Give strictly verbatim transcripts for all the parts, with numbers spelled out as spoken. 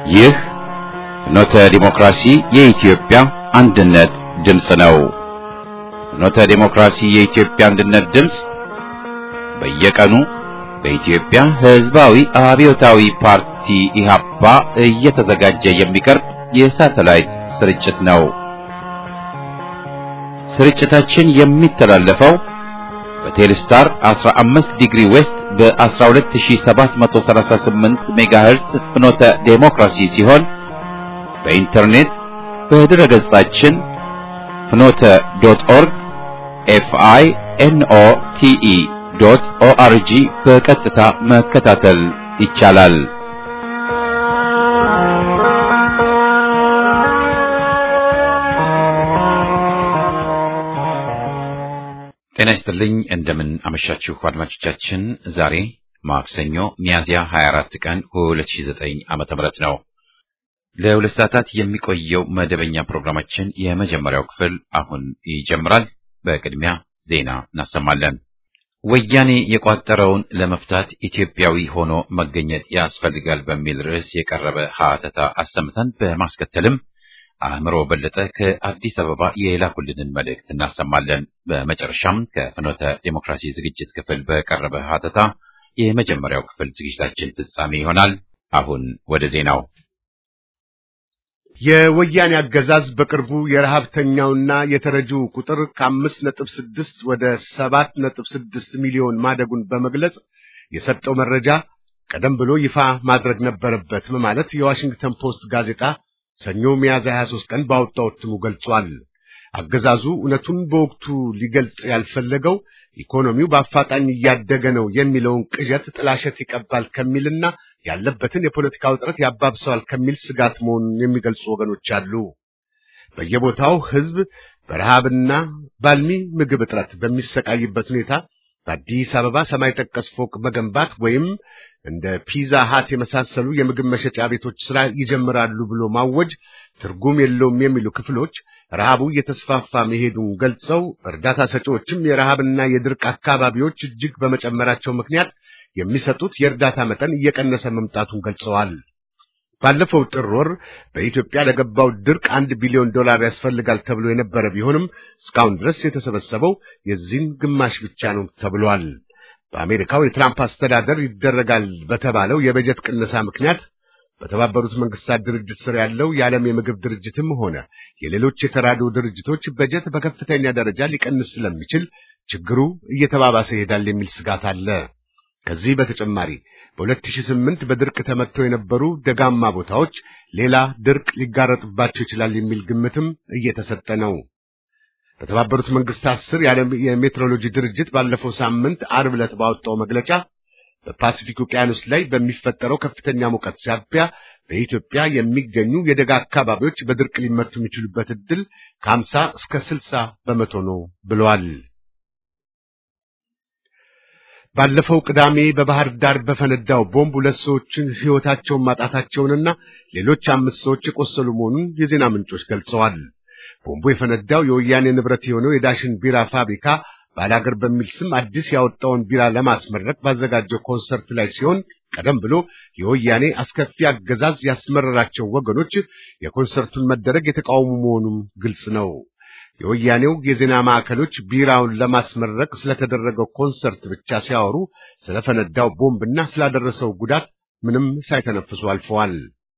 ይህ ፍኖተ ዲሞክራሲ የኢትዮጵያ አንድነት ድምፅ ነው። ፍኖተ ዲሞክራሲ የኢትዮጵያ አንድነት ድምፅ በየቀኑ በኢትዮጵያ ሕዝባዊ አብዮታዊ ፓርቲ ኢህአፓ እየተዘጋጀ የሚቀርብ የሳተላይት ስርጭት ነው። ስርጭታችን የሚተላለፈው በቴሌስታር አስራ አምስት ዲግሪ ዌስት በ12738 ሜጋሄርስ ፍኖተ ዴሞክራሲ ሲሆን በኢንተርኔት በድረ ገጻችን ፍኖተ ዶት ኦርግ ኤፍ አይ ኤን ኦ ቲ ኢ ዶት ኦ አር ጂ በቀጥታ መከታተል ይቻላል። ጤና ይስጥልኝ። እንደምን አመሻችሁ አድማጮቻችን። ዛሬ ማክሰኞ ሚያዝያ ሃያ አራት ቀን ሁለት ሺህ ዘጠኝ ዓመተ ምህረት ነው። ለሁለት ሰዓታት የሚቆየው መደበኛ ፕሮግራማችን የመጀመሪያው ክፍል አሁን ይጀምራል። በቅድሚያ ዜና እናሰማለን። ወያኔ የቋጠረውን ለመፍታት ኢትዮጵያዊ ሆኖ መገኘት ያስፈልጋል በሚል ርዕስ የቀረበ ሀተታ አሰምተን በማስከተልም አእምሮ በለጠ ከአዲስ አበባ የላኩልንን መልእክት እናሰማለን። በመጨረሻም ከፍኖተ ዴሞክራሲ ዝግጅት ክፍል በቀረበ ሀተታ የመጀመሪያው ክፍል ዝግጅታችን ፍጻሜ ይሆናል። አሁን ወደ ዜናው። የወያኔ አገዛዝ በቅርቡ የረሃብተኛውና የተረጂው ቁጥር ከአምስት ነጥብ ስድስት ወደ ሰባት ነጥብ ስድስት ሚሊዮን ማደጉን በመግለጽ የሰጠው መረጃ ቀደም ብሎ ይፋ ማድረግ ነበረበት በማለት የዋሽንግተን ፖስት ጋዜጣ ሰኞ ሚያዝያ ሃያ ሦስት ቀን ባወጣው እትሙ ገልጿል። አገዛዙ እውነቱን በወቅቱ ሊገልጽ ያልፈለገው ኢኮኖሚው በአፋጣኝ እያደገ ነው የሚለውን ቅዠት ጥላሸት ይቀባል ከሚልና ያለበትን የፖለቲካ ውጥረት ያባብሰዋል ከሚል ስጋት መሆኑን የሚገልጹ ወገኖች አሉ። በየቦታው ሕዝብ በረሃብና ባልሚ ምግብ እጥረት በሚሰቃይበት ሁኔታ በአዲስ አበባ ሰማይ ጠቀስ ፎቅ መገንባት ወይም እንደ ፒዛ ሃት የመሳሰሉ የምግብ መሸጫ ቤቶች ስራ ይጀምራሉ ብሎ ማወጅ ትርጉም የለውም የሚሉ ክፍሎች ረሃቡ እየተስፋፋ መሄዱን ገልጸው እርዳታ ሰጪዎችም የረሃብና የድርቅ አካባቢዎች እጅግ በመጨመራቸው ምክንያት የሚሰጡት የእርዳታ መጠን እየቀነሰ መምጣቱን ገልጸዋል። ባለፈው ጥር ወር በኢትዮጵያ ለገባው ድርቅ አንድ ቢሊዮን ዶላር ያስፈልጋል ተብሎ የነበረ ቢሆንም እስካሁን ድረስ የተሰበሰበው የዚህን ግማሽ ብቻ ነው ተብሏል። በአሜሪካው የትራምፕ አስተዳደር ይደረጋል በተባለው የበጀት ቅነሳ ምክንያት በተባበሩት መንግስታት ድርጅት ስር ያለው የዓለም የምግብ ድርጅትም ሆነ የሌሎች የተራድኦ ድርጅቶች በጀት በከፍተኛ ደረጃ ሊቀንስ ስለሚችል ችግሩ እየተባባሰ ይሄዳል የሚል ስጋት አለ። ከዚህ በተጨማሪ በሁለት ሺህ ስምንት በድርቅ ተመትተው የነበሩ ደጋማ ቦታዎች ሌላ ድርቅ ሊጋረጥባቸው ይችላል የሚል ግምትም እየተሰጠ ነው። በተባበሩት መንግስታት ስር የዓለም የሜትሮሎጂ ድርጅት ባለፈው ሳምንት ዓርብ ዕለት ባወጣው መግለጫ በፓሲፊክ ውቅያኖስ ላይ በሚፈጠረው ከፍተኛ ሙቀት ሳቢያ በኢትዮጵያ የሚገኙ የደጋ አካባቢዎች በድርቅ ሊመቱ የሚችሉበት ዕድል ከሀምሳ እስከ ስልሳ በመቶ ነው ብለዋል። ባለፈው ቅዳሜ በባህር ዳር በፈነዳው ቦምብ ሁለት ሰዎችን ሕይወታቸውን ማጣታቸውንና ሌሎች አምስት ሰዎች የቆሰሉ መሆኑን የዜና ምንጮች ገልጸዋል። ቦምቡ የፈነዳው የወያኔ ንብረት የሆነው የዳሽን ቢራ ፋብሪካ ባላገር በሚል ስም አዲስ ያወጣውን ቢራ ለማስመረቅ ባዘጋጀው ኮንሰርት ላይ ሲሆን ቀደም ብሎ የወያኔ አስከፊ አገዛዝ ያስመረራቸው ወገኖች የኮንሰርቱን መደረግ የተቃወሙ መሆኑም ግልጽ ነው። የወያኔው የዜና ማዕከሎች ቢራውን ለማስመረቅ ስለተደረገው ኮንሰርት ብቻ ሲያወሩ ስለፈነዳው ቦምብና ስላደረሰው ጉዳት ምንም ሳይተነፍሱ አልፈዋል።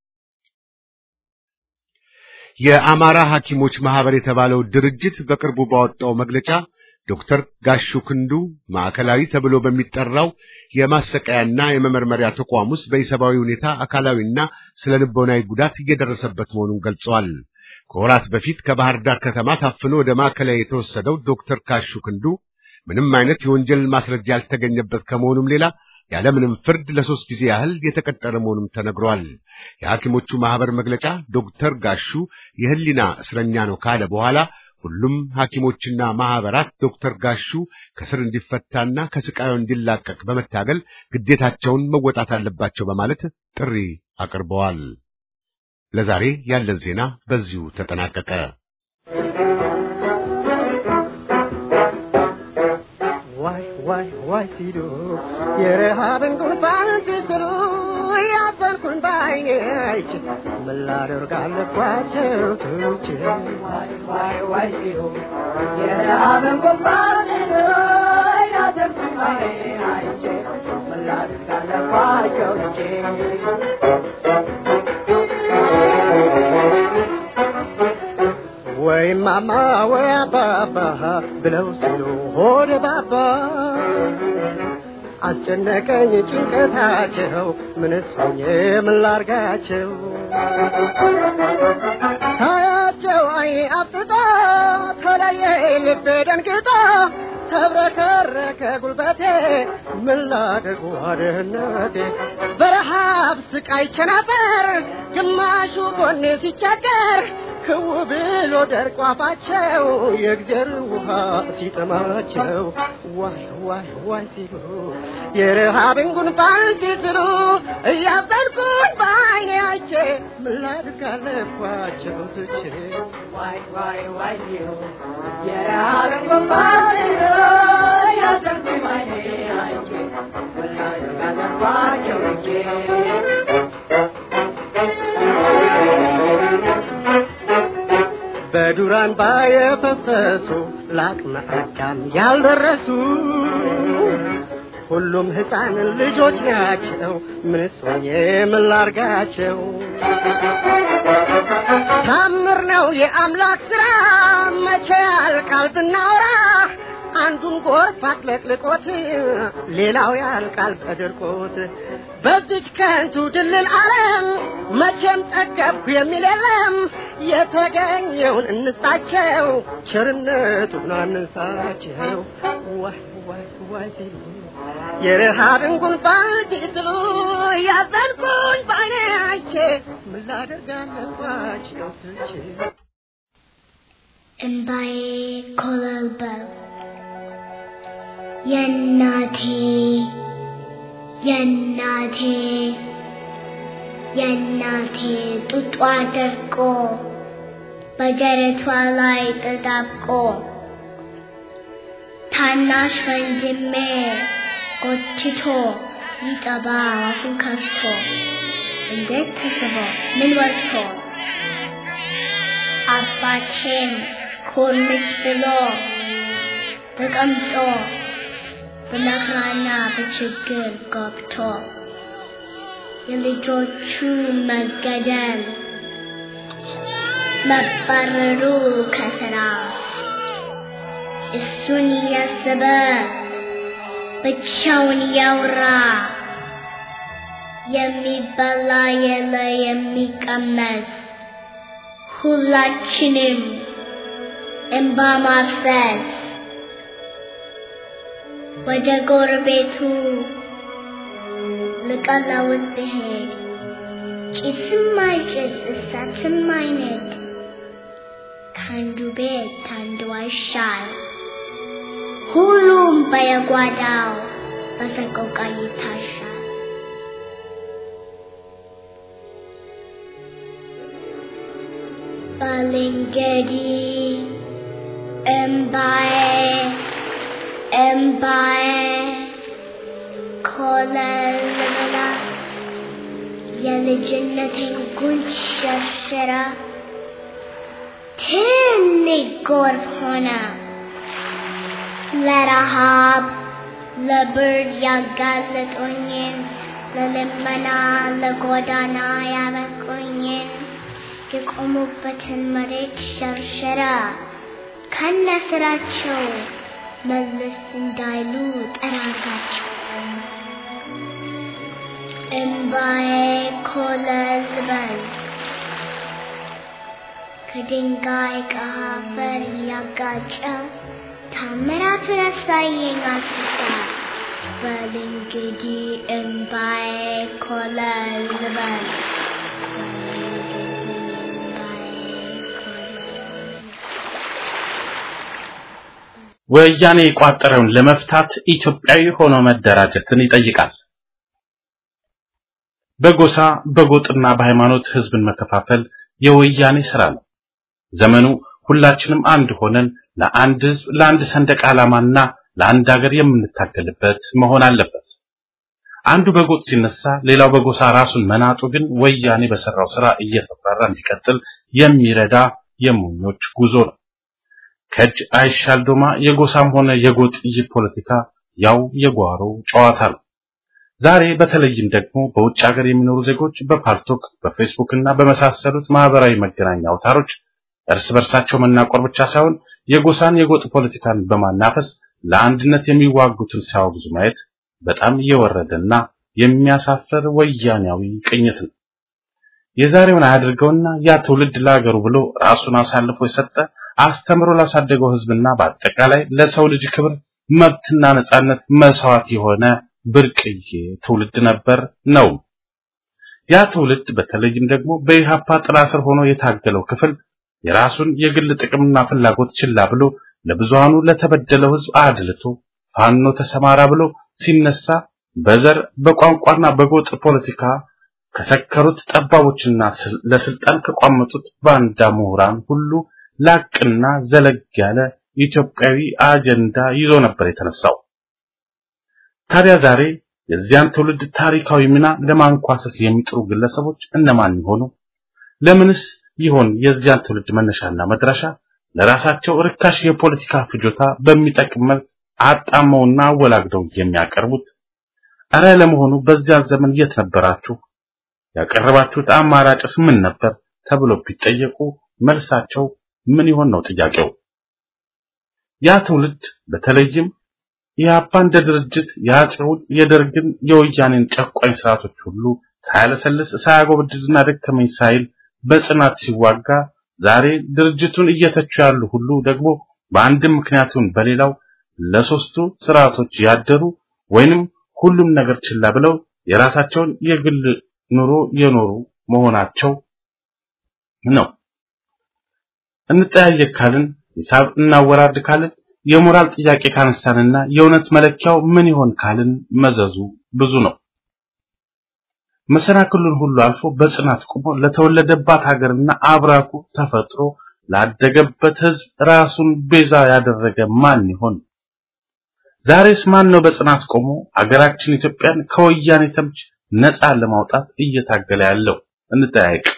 የአማራ ሐኪሞች ማህበር የተባለው ድርጅት በቅርቡ ባወጣው መግለጫ ዶክተር ጋሹ ክንዱ ማዕከላዊ ተብሎ በሚጠራው የማሰቃያና የመመርመሪያ ተቋም ውስጥ በኢሰብአዊ ሁኔታ አካላዊና ስለልቦናዊ ጉዳት እየደረሰበት መሆኑን ገልጸዋል። ከወራት በፊት ከባህር ዳር ከተማ ታፍኖ ወደ ማዕከላዊ የተወሰደው ዶክተር ጋሹ ክንዱ ምንም አይነት የወንጀል ማስረጃ ያልተገኘበት ከመሆኑም ሌላ ያለምንም ፍርድ ለሶስት ጊዜ ያህል የተቀጠረ መሆኑም ተነግሯል። የሐኪሞቹ ማህበር መግለጫ ዶክተር ጋሹ የህሊና እስረኛ ነው ካለ በኋላ ሁሉም ሐኪሞችና ማህበራት ዶክተር ጋሹ ከስር እንዲፈታና ከስቃዩ እንዲላቀቅ በመታገል ግዴታቸውን መወጣት አለባቸው በማለት ጥሪ አቅርበዋል። ለዛሬ ያለን ዜና በዚሁ ተጠናቀቀ። ዋይ ዋይ ዋይ ሲሉ የረሃብን ጉንፋን ሲስሉ ያዘንኩን ባይኔ አይቼ ምን ላደርግ አለባቸው ትቼ ዋይ ዋይ ዋይ ሲሉ የረሃብን ጉንፋን ያዘብኝ አይቼ ምን ላደርግ አለባቸው ትቼ ወይ ማማ ወይ አባባ ብለው ሲሉ ሆድ ባባ አስጨነቀኝ ጭንቀታቸው ምንስ ሆኜ ምን ላርጋቸው ታያቸው አይ አጥጣ ተለየ ልቤ ደንግጣ ተብረከረከ ጉልበቴ ምን ላድርግ ወደነቴ በረሃብ ስቃይ ቸነፈር ግማሹ ጎኔ ሲቸገር ክው ብሎ ደርቆ አፋቸው የእግዜር ውሃ ሲጠማቸው ዋይ ዋይ ዋይ ሲሉ የረሃብን ጉንፋን ሲስሉ እያዘንኩኝ በዓይኔ አይቼ ምን ላድርግ አለባቸው ትቼ ዋይ ዋይ ዋይ ሲሉ የረሃብን ጉንፋን ሲስሉ እያዘንኩኝ በዓይኔ አይቼ ምን ላድርግ አለባቸው ትቼ በዱራን ባየፈሰሱ ለአቅመ አዳም ያልደረሱ ሁሉም ሕፃን ልጆች ናቸው ምንስ ሆኜ ምን ላርጋቸው ታምር ነው የአምላክ ሥራ መቼ ያልቃል ብናወራ አንዱን ጎርፍ አጥለቅልቆት ሌላው ያልቃል በድርቆት በዚች ከንቱ ድልል ዓለም መቼም ጠገብኩ የሚል የለም የተገኘውን እንስጣቸው ቸርነቱን አንንሳቸው ዋይ ዋይ ዋይ ሲሉ የረሃብን ጉንፋን ሲስሉ ያዘንኩኝ በዓይኔ አይቼ ምን ላደርግ አለባቸው ትቼ እምባዬ ኮለል በል የናቴ የናቴ የናቴ ጡጧ ደርቆ በደረቷ ላይ ተጣብቆ ታናሽ ወንድሜ ጎትቶ ይጠባ አፉን ከፍቶ እንዴት ተስቦ ምን ወጥቶ አባቴም ኮርምስ ብሎ ተቀምጦ በመከራና በችግር ገብቶ የልጆቹ መገደል መባረሩ ከስራ እሱን እያሰበ ብቻውን ያወራ የሚበላ የለ የሚቀመስ ሁላችንም እንባ ማፍሰስ ወደ ጎረቤቱ ልቀላውት ብሄድ ጭስም አይጭስ እሳትም አይነድ ከአንዱ ቤት ከአንዱ አይሻል ሁሉም በየጓዳው በሰቆቃ ይታሻል። ባልንጀሪ እምባዬ እምባዬ ኮለል ብላ የልጅነቴን ጉንጭ ሸርሽራ ትልቅ ጎርፍ ሆነ ለረሃብ ለብርድ ያጋለጡኝን ለልመና ለጎዳና ያበቁኝን የቆሙበትን መሬት ሸርሸራ ከነስራቸው መለስ እንዳይሉ ጠራጋቸው። እምባዬ ኮለል በል ከድንጋይ ከአፈር ያጋጨ ታምራቱን ያሳየኝ አስታ በል እንግዲህ እምባዬ ኮለል በል ወያኔ የቋጠረውን ለመፍታት ኢትዮጵያዊ ሆኖ መደራጀትን ይጠይቃል። በጎሳ በጎጥና በሃይማኖት ህዝብን መከፋፈል የወያኔ ስራ ነው። ዘመኑ ሁላችንም አንድ ሆነን ለአንድ ህዝብ ለአንድ ሰንደቅ ዓላማና ለአንድ ሀገር የምንታገልበት መሆን አለበት። አንዱ በጎጥ ሲነሳ ሌላው በጎሳ ራሱን መናጡ ግን ወያኔ በሰራው ስራ እየተፈራራ እንዲቀጥል የሚረዳ የሞኞች ጉዞ ነው። ከእጅ አይሻል ዶማ የጎሳም ሆነ የጎጥ ፖለቲካ ያው የጓሮ ጨዋታ ነው። ዛሬ በተለይም ደግሞ በውጭ ሀገር የሚኖሩ ዜጎች በፓልቶክ በፌስቡክ እና በመሳሰሉት ማህበራዊ መገናኛ አውታሮች እርስ በርሳቸው መናቆር ብቻ ሳይሆን የጎሳን የጎጥ ፖለቲካን በማናፈስ ለአንድነት የሚዋጉትን ሲያወግዙ ማየት በጣም የወረደና የሚያሳፍር ወያኔያዊ ቅኝት ነው። የዛሬውን አያድርገውና ያ ትውልድ ለሀገሩ ብሎ ራሱን አሳልፎ የሰጠ አስተምሮ ላሳደገው ህዝብና በአጠቃላይ ለሰው ልጅ ክብር መብትና ነጻነት መስዋዕት የሆነ ብርቅዬ ትውልድ ነበር ነው። ያ ትውልድ በተለይም ደግሞ በኢሃፓ ጥላ ስር ሆኖ የታገለው ክፍል የራሱን የግል ጥቅምና ፍላጎት ችላ ብሎ ለብዙሃኑ ለተበደለው ህዝብ አድልቶ ፋኖ ተሰማራ ብሎ ሲነሳ በዘር በቋንቋና በጎጥ ፖለቲካ ከሰከሩት ጠባቦችና ለስልጣን ከቋመጡት ባንዳ ምሁራን ሁሉ ላቅና ዘለግ ያለ ኢትዮጵያዊ አጀንዳ ይዞ ነበር የተነሳው። ታዲያ ዛሬ የዚያን ትውልድ ታሪካዊ ሚና ለማንኳሰስ የሚጥሩ ግለሰቦች እነማን ይሆኑ? ለምንስ ይሆን የዚያን ትውልድ መነሻና መድረሻ ለራሳቸው ርካሽ የፖለቲካ ፍጆታ በሚጠቅም መልክ አጣመውና ወላግደው የሚያቀርቡት? አረ ለመሆኑ በዚያ ዘመን የት ነበራችሁ? ያቀረባችሁት አማራጭስ ምን ነበር ተብሎ ቢጠየቁ መልሳቸው ምን ይሆን ነው ጥያቄው። ያ ትውልድ በተለይም ኢህአፓ እንደ ድርጅት ያጽውን የደርግን የወያኔን ጨቋኝ ስርዓቶች ሁሉ ሳያለሰልስ ሳያጎብድድና ደከመኝ ሳይል በጽናት ሲዋጋ ዛሬ ድርጅቱን እየተቹ ያሉ ሁሉ ደግሞ በአንድም ምክንያቱን በሌላው ለሶስቱ ስርዓቶች ያደሩ ወይንም ሁሉም ነገር ችላ ብለው የራሳቸውን የግል ኑሮ የኖሩ መሆናቸው ነው። እንጠያየቅ ካልን ሂሳብ እናወራድ ካልን የሞራል ጥያቄ ካነሳንና የእውነት መለኪያው ምን ይሆን ካልን መዘዙ ብዙ ነው። መሰናክሉን ሁሉ አልፎ በጽናት ቆሞ ለተወለደባት ሀገርና አብራኩ ተፈጥሮ ላደገበት ህዝብ ራሱን ቤዛ ያደረገ ማን ይሆን? ዛሬስ ማን ነው በጽናት ቆሞ ሀገራችን ኢትዮጵያን ከወያኔ ተምች ነፃ ለማውጣት እየታገለ ያለው? እንጠያየቅ።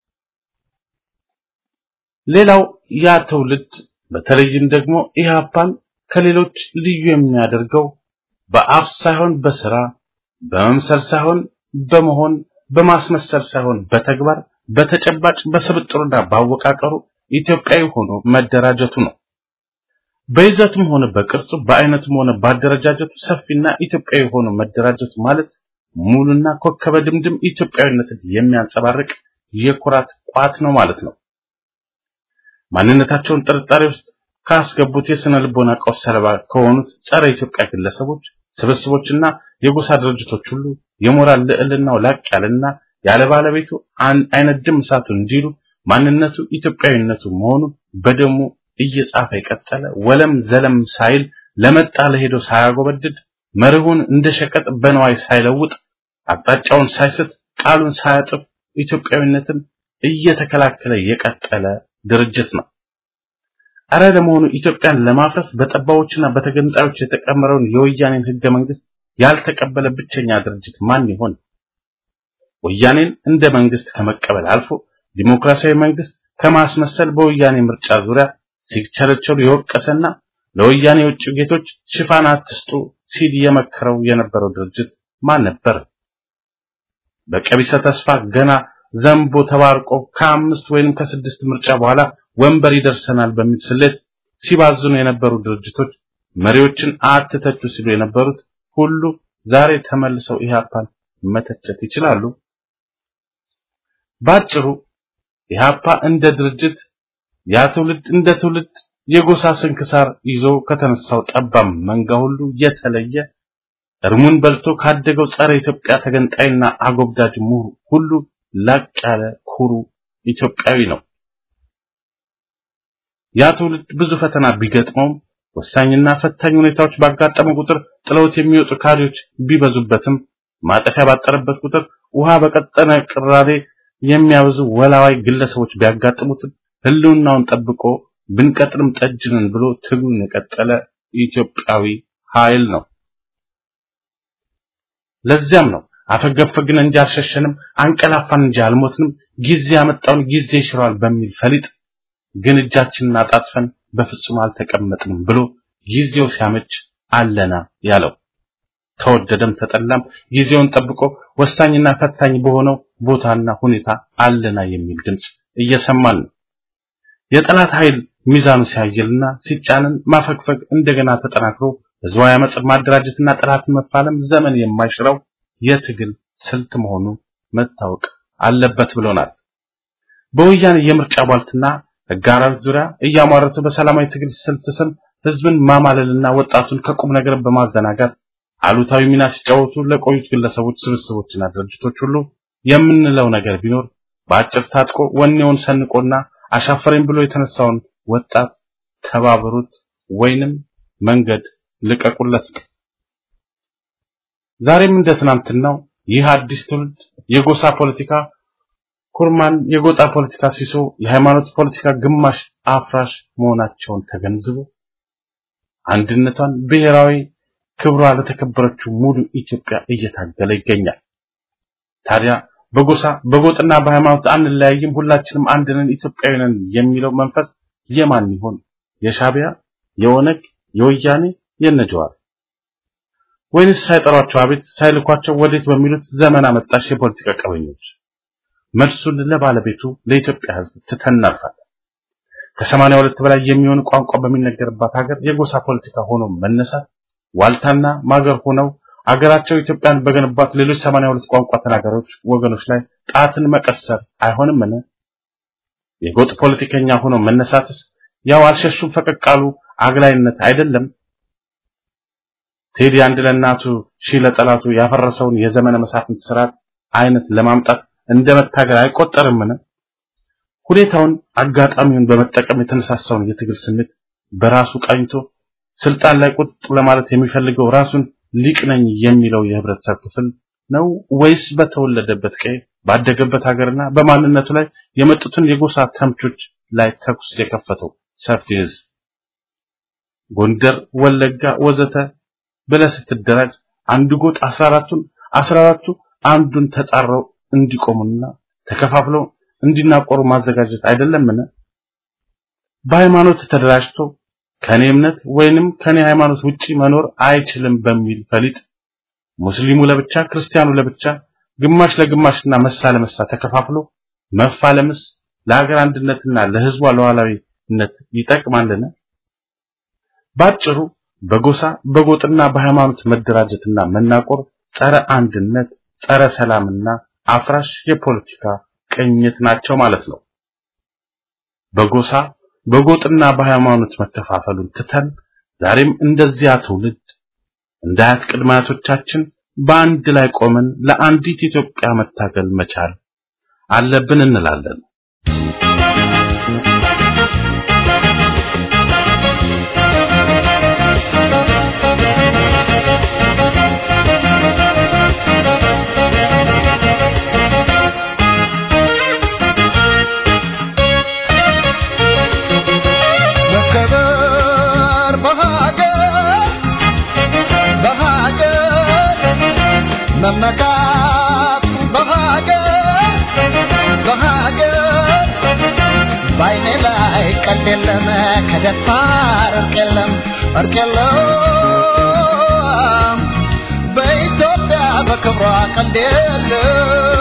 ሌላው ያ ትውልድ በተለይም ደግሞ ኢህአፓን ከሌሎች ልዩ የሚያደርገው በአፍ ሳይሆን በስራ በመምሰል ሳይሆን በመሆን በማስመሰል ሳይሆን በተግባር በተጨባጭ በስብጥሩና ባወቃቀሩ ኢትዮጵያዊ ሆኖ መደራጀቱ ነው። በይዘቱም ሆነ በቅርጹ በአይነቱም ሆነ ባደረጃጀቱ ሰፊና ኢትዮጵያዊ ሆኖ መደራጀቱ ማለት ሙሉና ኮከበ ድምድም ኢትዮጵያዊነትን የሚያንጸባርቅ የኩራት ቋት ነው ማለት ነው። ማንነታቸውን ጥርጣሬ ውስጥ ካስገቡት የስነ ልቦና ቀውስ ሰለባ ከሆኑት ጸረ ኢትዮጵያ ግለሰቦች ስብስቦችና የጎሳ ድርጅቶች ሁሉ የሞራል ልዕልናው ላቅ ያለና ያለ ባለቤቱ አይነድም እሳቱ እንዲሉ ማንነቱ ኢትዮጵያዊነቱ መሆኑ በደሙ እየጻፈ የቀጠለ ወለም ዘለም ሳይል ለመጣ ለሄዶ ሳያጎበድድ መርሁን እንደሸቀጥ በነዋይ ሳይለውጥ አጣጫውን ሳይስት ቃሉን ሳያጥፍ ኢትዮጵያዊነትን እየተከላከለ የቀጠለ ድርጅት ነው። አረ ለመሆኑ ኢትዮጵያን ለማፍረስ በጠባዎችና በተገንጣዮች የተቀመረውን የወያኔን ህገ መንግስት ያልተቀበለ ብቸኛ ድርጅት ማን ይሆን? ወያኔን እንደ መንግስት ከመቀበል አልፎ ዲሞክራሲያዊ መንግስት ከማስመሰል በወያኔ ምርጫ ዙሪያ ሲቸለቸሉ የወቀሰና ለወያኔ ውጭ ጌቶች ሽፋን አትስጡ ሲል የመከረው የነበረው ድርጅት ማን ነበር? በቀቢሰ ተስፋ ገና ዘምቦ ተባርቆ ከአምስት ወይንም ከስድስት ምርጫ በኋላ ወንበር ይደርሰናል በሚል ስሌት ሲባዝኑ የነበሩ ድርጅቶች መሪዎችን አትተቹ ሲሉ የነበሩት ሁሉ ዛሬ ተመልሰው ኢህአፓን መተቸት ይችላሉ? ባጭሩ ኢህአፓ እንደ ድርጅት ያ ትውልድ እንደ ትውልድ የጎሳ ስንክሳር ይዞ ከተነሳው ጠባም መንጋ ሁሉ የተለየ እርሙን በልቶ ካደገው ጸረ ኢትዮጵያ ተገንጣይና አጎብዳጅ ምሁር ሁሉ ላቅ ያለ ኩሩ ኢትዮጵያዊ ነው። ያ ትውልድ ብዙ ፈተና ቢገጥመውም ወሳኝና ፈታኝ ሁኔታዎች ባጋጠመው ቁጥር ጥለውት የሚወጡ ካድሬዎች ቢበዙበትም ማጠፊያ ባጠረበት ቁጥር ውሃ በቀጠነ ቅራሬ የሚያበዙ ወላዋይ ግለሰቦች ቢያጋጥሙት ህልውናውን ጠብቆ ብንቀጥልም ጠጅንን ብሎ ትግሉን የቀጠለ ኢትዮጵያዊ ኃይል ነው። ለዚያም ነው አፈገፈግን እንጂ አልሸሸንም፣ አንቀላፋን እንጂ አልሞትንም፣ ጊዜ ያመጣውን ጊዜ ይሽራል በሚል ፈሊጥ ግን እጃችንን አጣጥፈን በፍጹም አልተቀመጥንም ብሎ ጊዜው ሲያመች አለና ያለው። ተወደደም ተጠላም ጊዜውን ጠብቆ ወሳኝና ፈታኝ በሆነው ቦታና ሁኔታ አለና የሚል ድምጽ እየሰማን ነው። የጠላት ኃይል ሚዛኑ ሲያየልና ሲጫንን ማፈግፈግ እንደገና ተጠናክሮ ህዝባዊ አመጽ ማደራጀትና ጠላትን መፋለም ዘመን የማይሽረው የትግል ስልት መሆኑ መታወቅ አለበት ብሎናል። በወያኔ የምርጫ ቧልትና ጋራር ዙሪያ እያሟረቱ በሰላማዊ ትግል ስልት ስም ህዝብን ማማለልና ወጣቱን ከቁም ነገር በማዘናጋት አሉታዊ ሚና ሲጫወቱ ለቆዩት ግለሰቦች ስብስቦችና ድርጅቶች ሁሉ የምንለው ነገር ቢኖር በአጭር ታጥቆ ወኔውን ሰንቆና አሻፈረኝ ብሎ የተነሳውን ወጣት ተባበሩት ወይንም መንገድ ልቀቁለት። ዛሬም እንደ ትናንትናው ይህ አዲስ ትውልድ የጎሳ ፖለቲካ ኩርማን፣ የጎጣ ፖለቲካ ሲሶ፣ የሃይማኖት ፖለቲካ ግማሽ አፍራሽ መሆናቸውን ተገንዝቦ አንድነቷን ብሔራዊ ክብሯ ለተከበረችው ሙሉ ኢትዮጵያ እየታገለ ይገኛል። ታዲያ በጎሳ በጎጥና በሃይማኖት አንለያይም፣ ሁላችንም አንድ ነን፣ ኢትዮጵያዊ ነን የሚለው መንፈስ የማን ይሆን? የሻቢያ፣ የኦነግ፣ የወያኔ፣ የነጀዋር ወይንስ ሳይጠሯቸው አቤት ሳይልኳቸው ወዴት በሚሉት ዘመን አመጣሽ የፖለቲካ ቀበኞች? መልሱን ለባለቤቱ ለኢትዮጵያ ሕዝብ ትተናልፋል። ከሰማንያ ሁለት በላይ የሚሆን ቋንቋ በሚነገርባት ሀገር የጎሳ ፖለቲካ ሆኖ መነሳት ዋልታና ማገር ሆነው አገራቸው ኢትዮጵያን በገነባት ሌሎች ሰማንያ ሁለት ቋንቋ ተናጋሪዎች ወገኖች ላይ ጣትን መቀሰር አይሆንምን? የጎጥ ፖለቲከኛ ሆኖ መነሳትስ ያው አልሸሹም ፈቀቃሉ አግላይነት አይደለም? ቴዲ አንድ ለናቱ ሺ ለጠላቱ ያፈረሰውን የዘመነ መሳፍንት ስርዓት አይነት ለማምጣት እንደመታገል አይቆጠርምን? ሁኔታውን አጋጣሚውን በመጠቀም የተነሳሳውን የትግል ስሜት በራሱ ቃኝቶ ስልጣን ላይ ቁጥ ለማለት የሚፈልገው ራሱን ሊቅ ነኝ የሚለው የህብረተሰብ ክፍል ነው ወይስ በተወለደበት ቀይ ባደገበት ሀገርና በማንነቱ ላይ የመጡትን የጎሳ ተምቾች ላይ ተኩስ የከፈተው ሰፊ ህዝብ? ጎንደር፣ ወለጋ ወዘተ በለስ ተደራጅ አንድ ጎጥ አስራ አራቱን አስራ አራቱ አንዱን ተጻረው እንዲቆሙና ተከፋፍለው እንዲናቆሩ ማዘጋጀት አይደለምን? በሃይማኖት ተደራጅቶ ከኔ እምነት ወይንም ከኔ ሃይማኖት ውጪ መኖር አይችልም በሚል ፈሊጥ ሙስሊሙ ለብቻ ክርስቲያኑ ለብቻ ግማሽ ለግማሽና መሳ ለመሳ ተከፋፍሎ መፋለምስ ለሀገር አንድነትና ለህዝቧ ሉዓላዊነት ይጠቅማልን? ባጭሩ በጎሳ በጎጥና በሃይማኖት መደራጀትና መናቆር ጸረ አንድነት፣ ጸረ ሰላምና አፍራሽ የፖለቲካ ቅኝት ናቸው ማለት ነው። በጎሳ በጎጥና በሃይማኖት መከፋፈሉን ትተን ዛሬም እንደዚያ ትውልድ እንዳያት ቅድማቶቻችን በአንድ ላይ ቆመን ለአንዲት ኢትዮጵያ መታገል መቻል አለብን እንላለን። መመካት በሀገር በሀገር ባይኔ ላይ ቀልድ የለም ከደፋር እርቅ የለም እርቅ የለም በኢትዮጵያ በክብሯ ቀልድ የለም።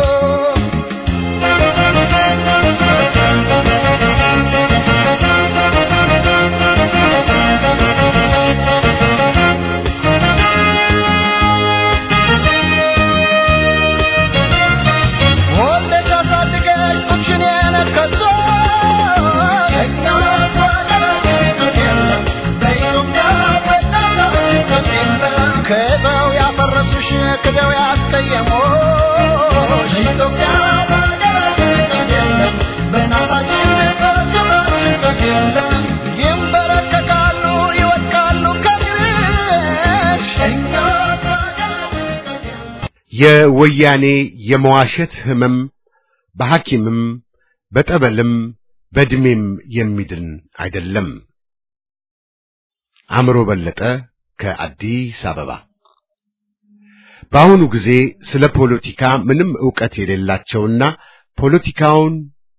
ከበው ያፈረሱሽ ከደው ያስቀየሞሽ ኢትዮጵያ ባገራችን ተገለም በናታችን በክብራችን ተገለም ይንበረከካሉ ይወድቃሉ ከግርሽ እኛ ባገራችን ተገለም። የወያኔ የመዋሸት ህመም በሐኪምም በጠበልም በእድሜም የሚድን አይደለም። አምሮ በለጠ ከአዲስ አበባ። በአሁኑ ጊዜ ስለ ፖለቲካ ምንም ዕውቀት የሌላቸውና ፖለቲካውን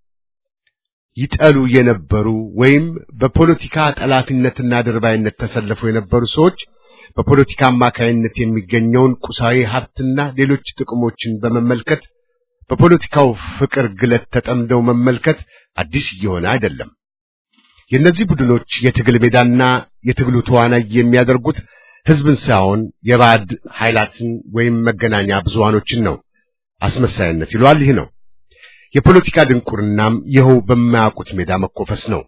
ይጠሉ የነበሩ ወይም በፖለቲካ ጠላፊነትና ድርባይነት ተሰልፈው የነበሩ ሰዎች በፖለቲካ አማካይነት የሚገኘውን ቁሳዊ ሀብትና ሌሎች ጥቅሞችን በመመልከት በፖለቲካው ፍቅር ግለት ተጠምደው መመልከት አዲስ እየሆነ አይደለም። የእነዚህ ቡድኖች የትግል ሜዳና የትግሉ ተዋናይ የሚያደርጉት ህዝብን ሳይሆን የባዕድ ኃይላትን ወይም መገናኛ ብዙሃኖችን ነው። አስመሳይነት ይሏል። ይህ ነው የፖለቲካ ድንቁርናም ይኸው በማያውቁት ሜዳ መኮፈስ ነው።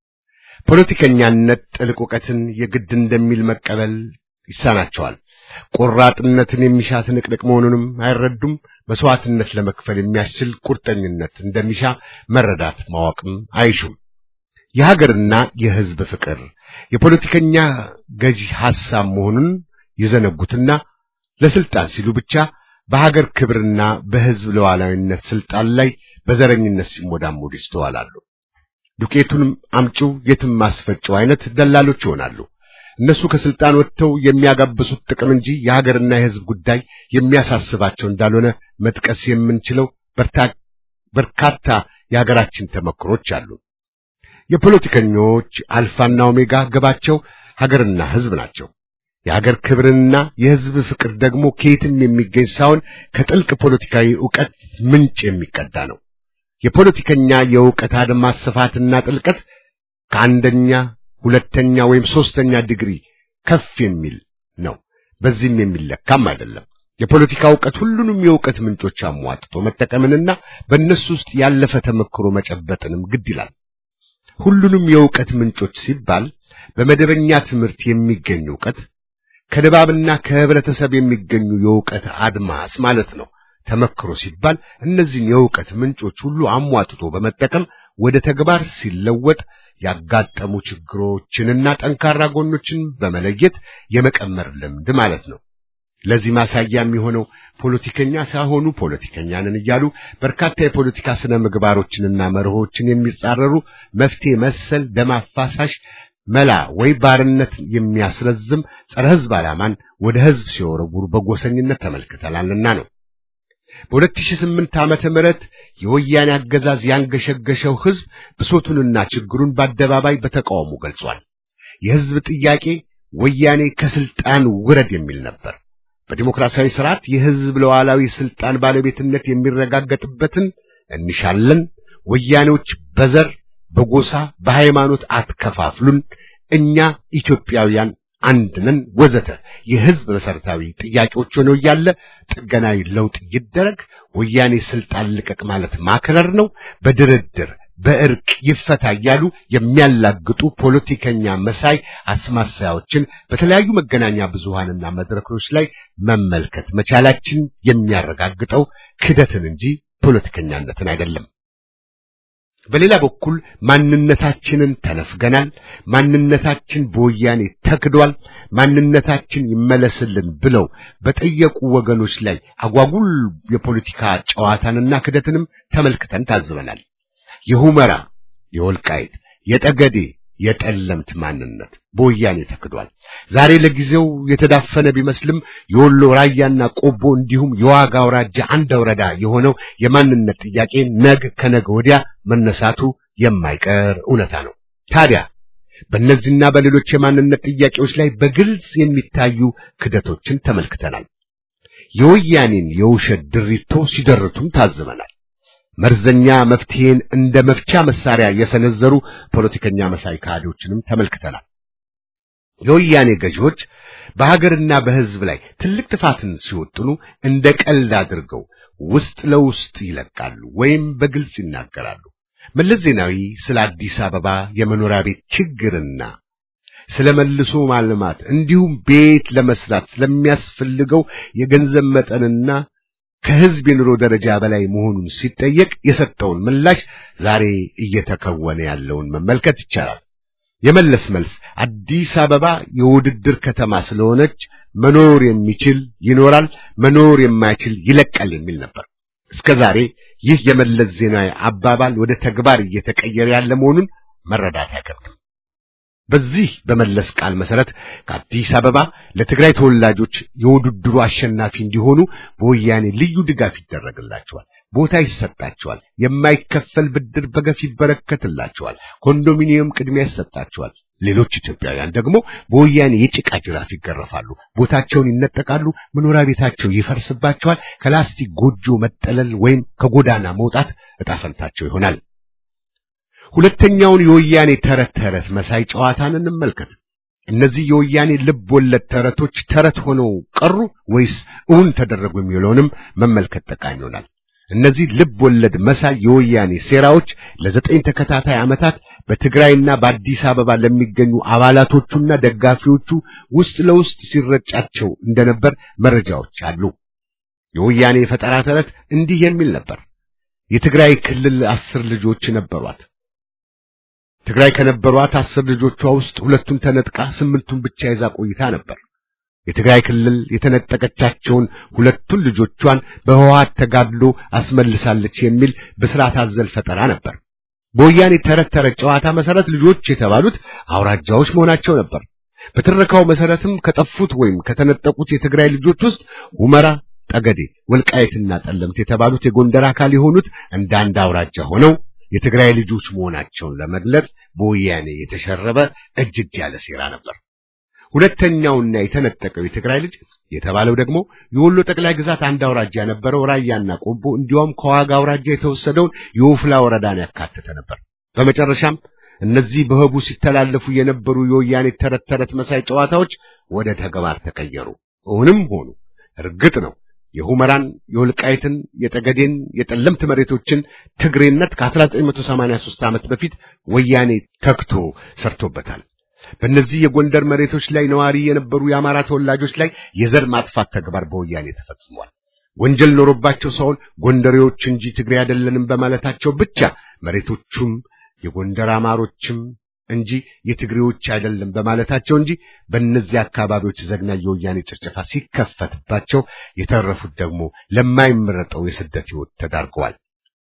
ፖለቲከኛነት ጥልቅ ዕውቀትን የግድ እንደሚል መቀበል ይሳናቸዋል። ቆራጥነትን የሚሻት ንቅንቅ መሆኑንም አይረዱም። መስዋዕትነት ለመክፈል የሚያስችል ቁርጠኝነት እንደሚሻ መረዳት ማወቅም አይሹም። የሀገርና የህዝብ ፍቅር የፖለቲከኛ ገዢ ሐሳብ መሆኑን ይዘነጉትና ለስልጣን ሲሉ ብቻ በሀገር ክብርና በህዝብ ሉዓላዊነት ስልጣን ላይ በዘረኝነት ሲሞዳሞዱ ይስተዋላሉ። ዱቄቱንም አምጪው የትም ማስፈጨው አይነት ደላሎች ይሆናሉ። እነሱ ከስልጣን ወጥተው የሚያጋብሱት ጥቅም እንጂ የሀገርና የህዝብ ጉዳይ የሚያሳስባቸው እንዳልሆነ መጥቀስ የምንችለው በርካታ የሀገራችን ተመክሮች አሉ። የፖለቲከኞች አልፋና ኦሜጋ ግባቸው ሀገርና ህዝብ ናቸው። የሀገር ክብርና የህዝብ ፍቅር ደግሞ ከየትም የሚገኝ ሳይሆን ከጥልቅ ፖለቲካዊ ዕውቀት ምንጭ የሚቀዳ ነው። የፖለቲከኛ የዕውቀት አድማስ ስፋትና ጥልቀት ከአንደኛ ሁለተኛ ወይም ሶስተኛ ዲግሪ ከፍ የሚል ነው። በዚህም የሚለካም አይደለም። የፖለቲካ ዕውቀት ሁሉንም የዕውቀት ምንጮች አሟጥቶ መጠቀምንና በእነሱ ውስጥ ያለፈ ተመክሮ መጨበጥንም ግድ ይላል። ሁሉንም የዕውቀት ምንጮች ሲባል በመደበኛ ትምህርት የሚገኝ ዕውቀት ከድባብና ከህብረተሰብ የሚገኙ የዕውቀት አድማስ ማለት ነው። ተመክሮ ሲባል እነዚህን የዕውቀት ምንጮች ሁሉ አሟጥቶ በመጠቀም ወደ ተግባር ሲለወጥ ያጋጠሙ ችግሮችንና ጠንካራ ጎኖችን በመለየት የመቀመር ልምድ ማለት ነው። ለዚህ ማሳያ የሚሆነው ፖለቲከኛ ሳይሆኑ ፖለቲከኛ ነን እያሉ በርካታ የፖለቲካ ስነ ምግባሮችንና መርሆችን የሚጻረሩ መፍትሄ መሰል ደም አፋሳሽ መላ ወይ ባርነት የሚያስረዝም ጸረ ህዝብ ዓላማን ወደ ህዝብ ሲወረውሩ በጎሰኝነት ተመልክተናልና ነው። በሁለት ሺህ ስምንት ዓመተ ምህረት የወያኔ አገዛዝ ያንገሸገሸው ህዝብ ብሶቱንና ችግሩን በአደባባይ በተቃውሞ ገልጿል። የህዝብ ጥያቄ ወያኔ ከስልጣን ውረድ የሚል ነበር። በዲሞክራሲያዊ ስርዓት የህዝብ ሉዓላዊ ስልጣን ባለቤትነት የሚረጋገጥበትን እንሻለን። ወያኔዎች በዘር በጎሳ በሃይማኖት አትከፋፍሉን፣ እኛ ኢትዮጵያውያን አንድ ነን ወዘተ የህዝብ መሰረታዊ ጥያቄዎች ሆነው ያለ ጥገናዊ ለውጥ ይደረግ፣ ወያኔ ስልጣን ልቀቅ ማለት ማከረር ነው፣ በድርድር በእርቅ ይፈታ እያሉ የሚያላግጡ ፖለቲከኛ መሳይ አስማሳዮችን በተለያዩ መገናኛ ብዙሃንና መድረኮች ላይ መመልከት መቻላችን የሚያረጋግጠው ክደትን እንጂ ፖለቲከኛነትን አይደለም። በሌላ በኩል ማንነታችንን ተነፍገናል፣ ማንነታችን በወያኔ ተክዷል፣ ማንነታችን ይመለስልን ብለው በጠየቁ ወገኖች ላይ አጓጉል የፖለቲካ ጨዋታንና ክደትንም ተመልክተን ታዝበናል። የሁመራ፣ የወልቃይት፣ የጠገዴ፣ የጠለምት ማንነት በወያኔ ተክዷል። ዛሬ ለጊዜው የተዳፈነ ቢመስልም የወሎ ራያና ቆቦ እንዲሁም የዋጋ አውራጃ አንድ ወረዳ የሆነው የማንነት ጥያቄ ነገ ከነገ ወዲያ መነሳቱ የማይቀር እውነታ ነው። ታዲያ በእነዚህና በሌሎች የማንነት ጥያቄዎች ላይ በግልጽ የሚታዩ ክደቶችን ተመልክተናል። የወያኔን የውሸት ድሪቶ ሲደርቱም ታዝበናል። መርዘኛ መፍትሄን እንደ መፍቻ መሳሪያ የሰነዘሩ ፖለቲከኛ መሳይ ካድሬዎችንም ተመልክተናል። የወያኔ ገዢዎች በሀገርና በሕዝብ ላይ ትልቅ ጥፋትን ሲወጥኑ እንደ ቀልድ አድርገው ውስጥ ለውስጥ ይለቃሉ ወይም በግልጽ ይናገራሉ። መለስ ዜናዊ ስለ አዲስ አበባ የመኖሪያ ቤት ችግርና ስለ መልሶ ማልማት እንዲሁም ቤት ለመስራት ስለሚያስፈልገው የገንዘብ መጠንና ከህዝብ የኑሮ ደረጃ በላይ መሆኑን ሲጠየቅ የሰጠውን ምላሽ ዛሬ እየተከወነ ያለውን መመልከት ይቻላል። የመለስ መልስ አዲስ አበባ የውድድር ከተማ ስለሆነች መኖር የሚችል ይኖራል፣ መኖር የማይችል ይለቃል የሚል ነበር። እስከዛሬ ይህ የመለስ ዜናዊ አባባል ወደ ተግባር እየተቀየረ ያለ መሆኑን መረዳት አይከብድም። በዚህ በመለስ ቃል መሰረት ከአዲስ አበባ ለትግራይ ተወላጆች የውድድሩ አሸናፊ እንዲሆኑ በወያኔ ልዩ ድጋፍ ይደረግላቸዋል፣ ቦታ ይሰጣቸዋል፣ የማይከፈል ብድር በገፍ ይበረከትላቸዋል፣ ኮንዶሚኒየም ቅድሚያ ይሰጣቸዋል። ሌሎች ኢትዮጵያውያን ደግሞ በወያኔ የጭቃ ጅራፍ ይገረፋሉ፣ ቦታቸውን ይነጠቃሉ፣ መኖሪያ ቤታቸው ይፈርስባቸዋል፣ ከላስቲክ ጎጆ መጠለል ወይም ከጎዳና መውጣት ዕጣ ፈንታቸው ይሆናል። ሁለተኛውን የወያኔ ተረት ተረት መሳይ ጨዋታን እንመልከት። እነዚህ የወያኔ ልብ ወለድ ተረቶች ተረት ሆነው ቀሩ ወይስ እውን ተደረጉ የሚለውንም መመልከት ጠቃሚ ይሆናል። እነዚህ ልብ ወለድ መሳይ የወያኔ ሴራዎች ለዘጠኝ ተከታታይ ዓመታት በትግራይና በአዲስ አበባ ለሚገኙ አባላቶቹና ደጋፊዎቹ ውስጥ ለውስጥ ሲረጫቸው እንደነበር መረጃዎች አሉ። የወያኔ ፈጠራ ተረት እንዲህ የሚል ነበር። የትግራይ ክልል አስር ልጆች ነበሯት። ትግራይ ከነበሯት አስር ልጆቿ ውስጥ ሁለቱን ተነጥቃ ስምንቱን ብቻ ይዛ ቆይታ ነበር። የትግራይ ክልል የተነጠቀቻቸውን ሁለቱን ልጆቿን በህወሓት ተጋድሎ አስመልሳለች የሚል በስርዓት አዘል ፈጠራ ነበር። በወያኔ ተረት ተረት ጨዋታ መሰረት ልጆች የተባሉት አውራጃዎች መሆናቸው ነበር። በትረካው መሰረትም ከጠፉት ወይም ከተነጠቁት የትግራይ ልጆች ውስጥ ሁመራ፣ ጠገዴ፣ ወልቃይትና ጠለምት የተባሉት የጎንደር አካል የሆኑት እንደ አንድ አውራጃ ሆነው የትግራይ ልጆች መሆናቸውን ለመግለጽ በወያኔ የተሸረበ እጅግ ያለ ሴራ ነበር። ሁለተኛውና የተነጠቀው የትግራይ ልጅ የተባለው ደግሞ የወሎ ጠቅላይ ግዛት አንድ አውራጃ የነበረው ራያና ቆቦ እንዲሁም ከዋጋ አውራጃ የተወሰደውን የወፍላ ወረዳን ያካተተ ነበር። በመጨረሻም እነዚህ በህቡ ሲተላለፉ የነበሩ የወያኔ ተረት ተረት መሳይ ጨዋታዎች ወደ ተግባር ተቀየሩ። እውንም ሆኑ እርግጥ ነው የሁመራን፣ የወልቃይትን፣ የጠገዴን፣ የጠለምት መሬቶችን ትግሬነት ከ1983 ዓመት በፊት ወያኔ ተክቶ ሰርቶበታል። በእነዚህ የጎንደር መሬቶች ላይ ነዋሪ የነበሩ የአማራ ተወላጆች ላይ የዘር ማጥፋት ተግባር በወያኔ ተፈጽሟል። ወንጀል ኖሮባቸው ሰውን ጎንደሬዎች እንጂ ትግሬ አይደለንም በማለታቸው ብቻ መሬቶቹም የጎንደር አማሮችም እንጂ የትግሬዎች አይደለም በማለታቸው እንጂ በእነዚህ አካባቢዎች ዘግናኝ የወያኔ ጭፍጨፋ ሲከፈትባቸው የተረፉት ደግሞ ለማይመረጠው የስደት ሕይወት ተዳርገዋል።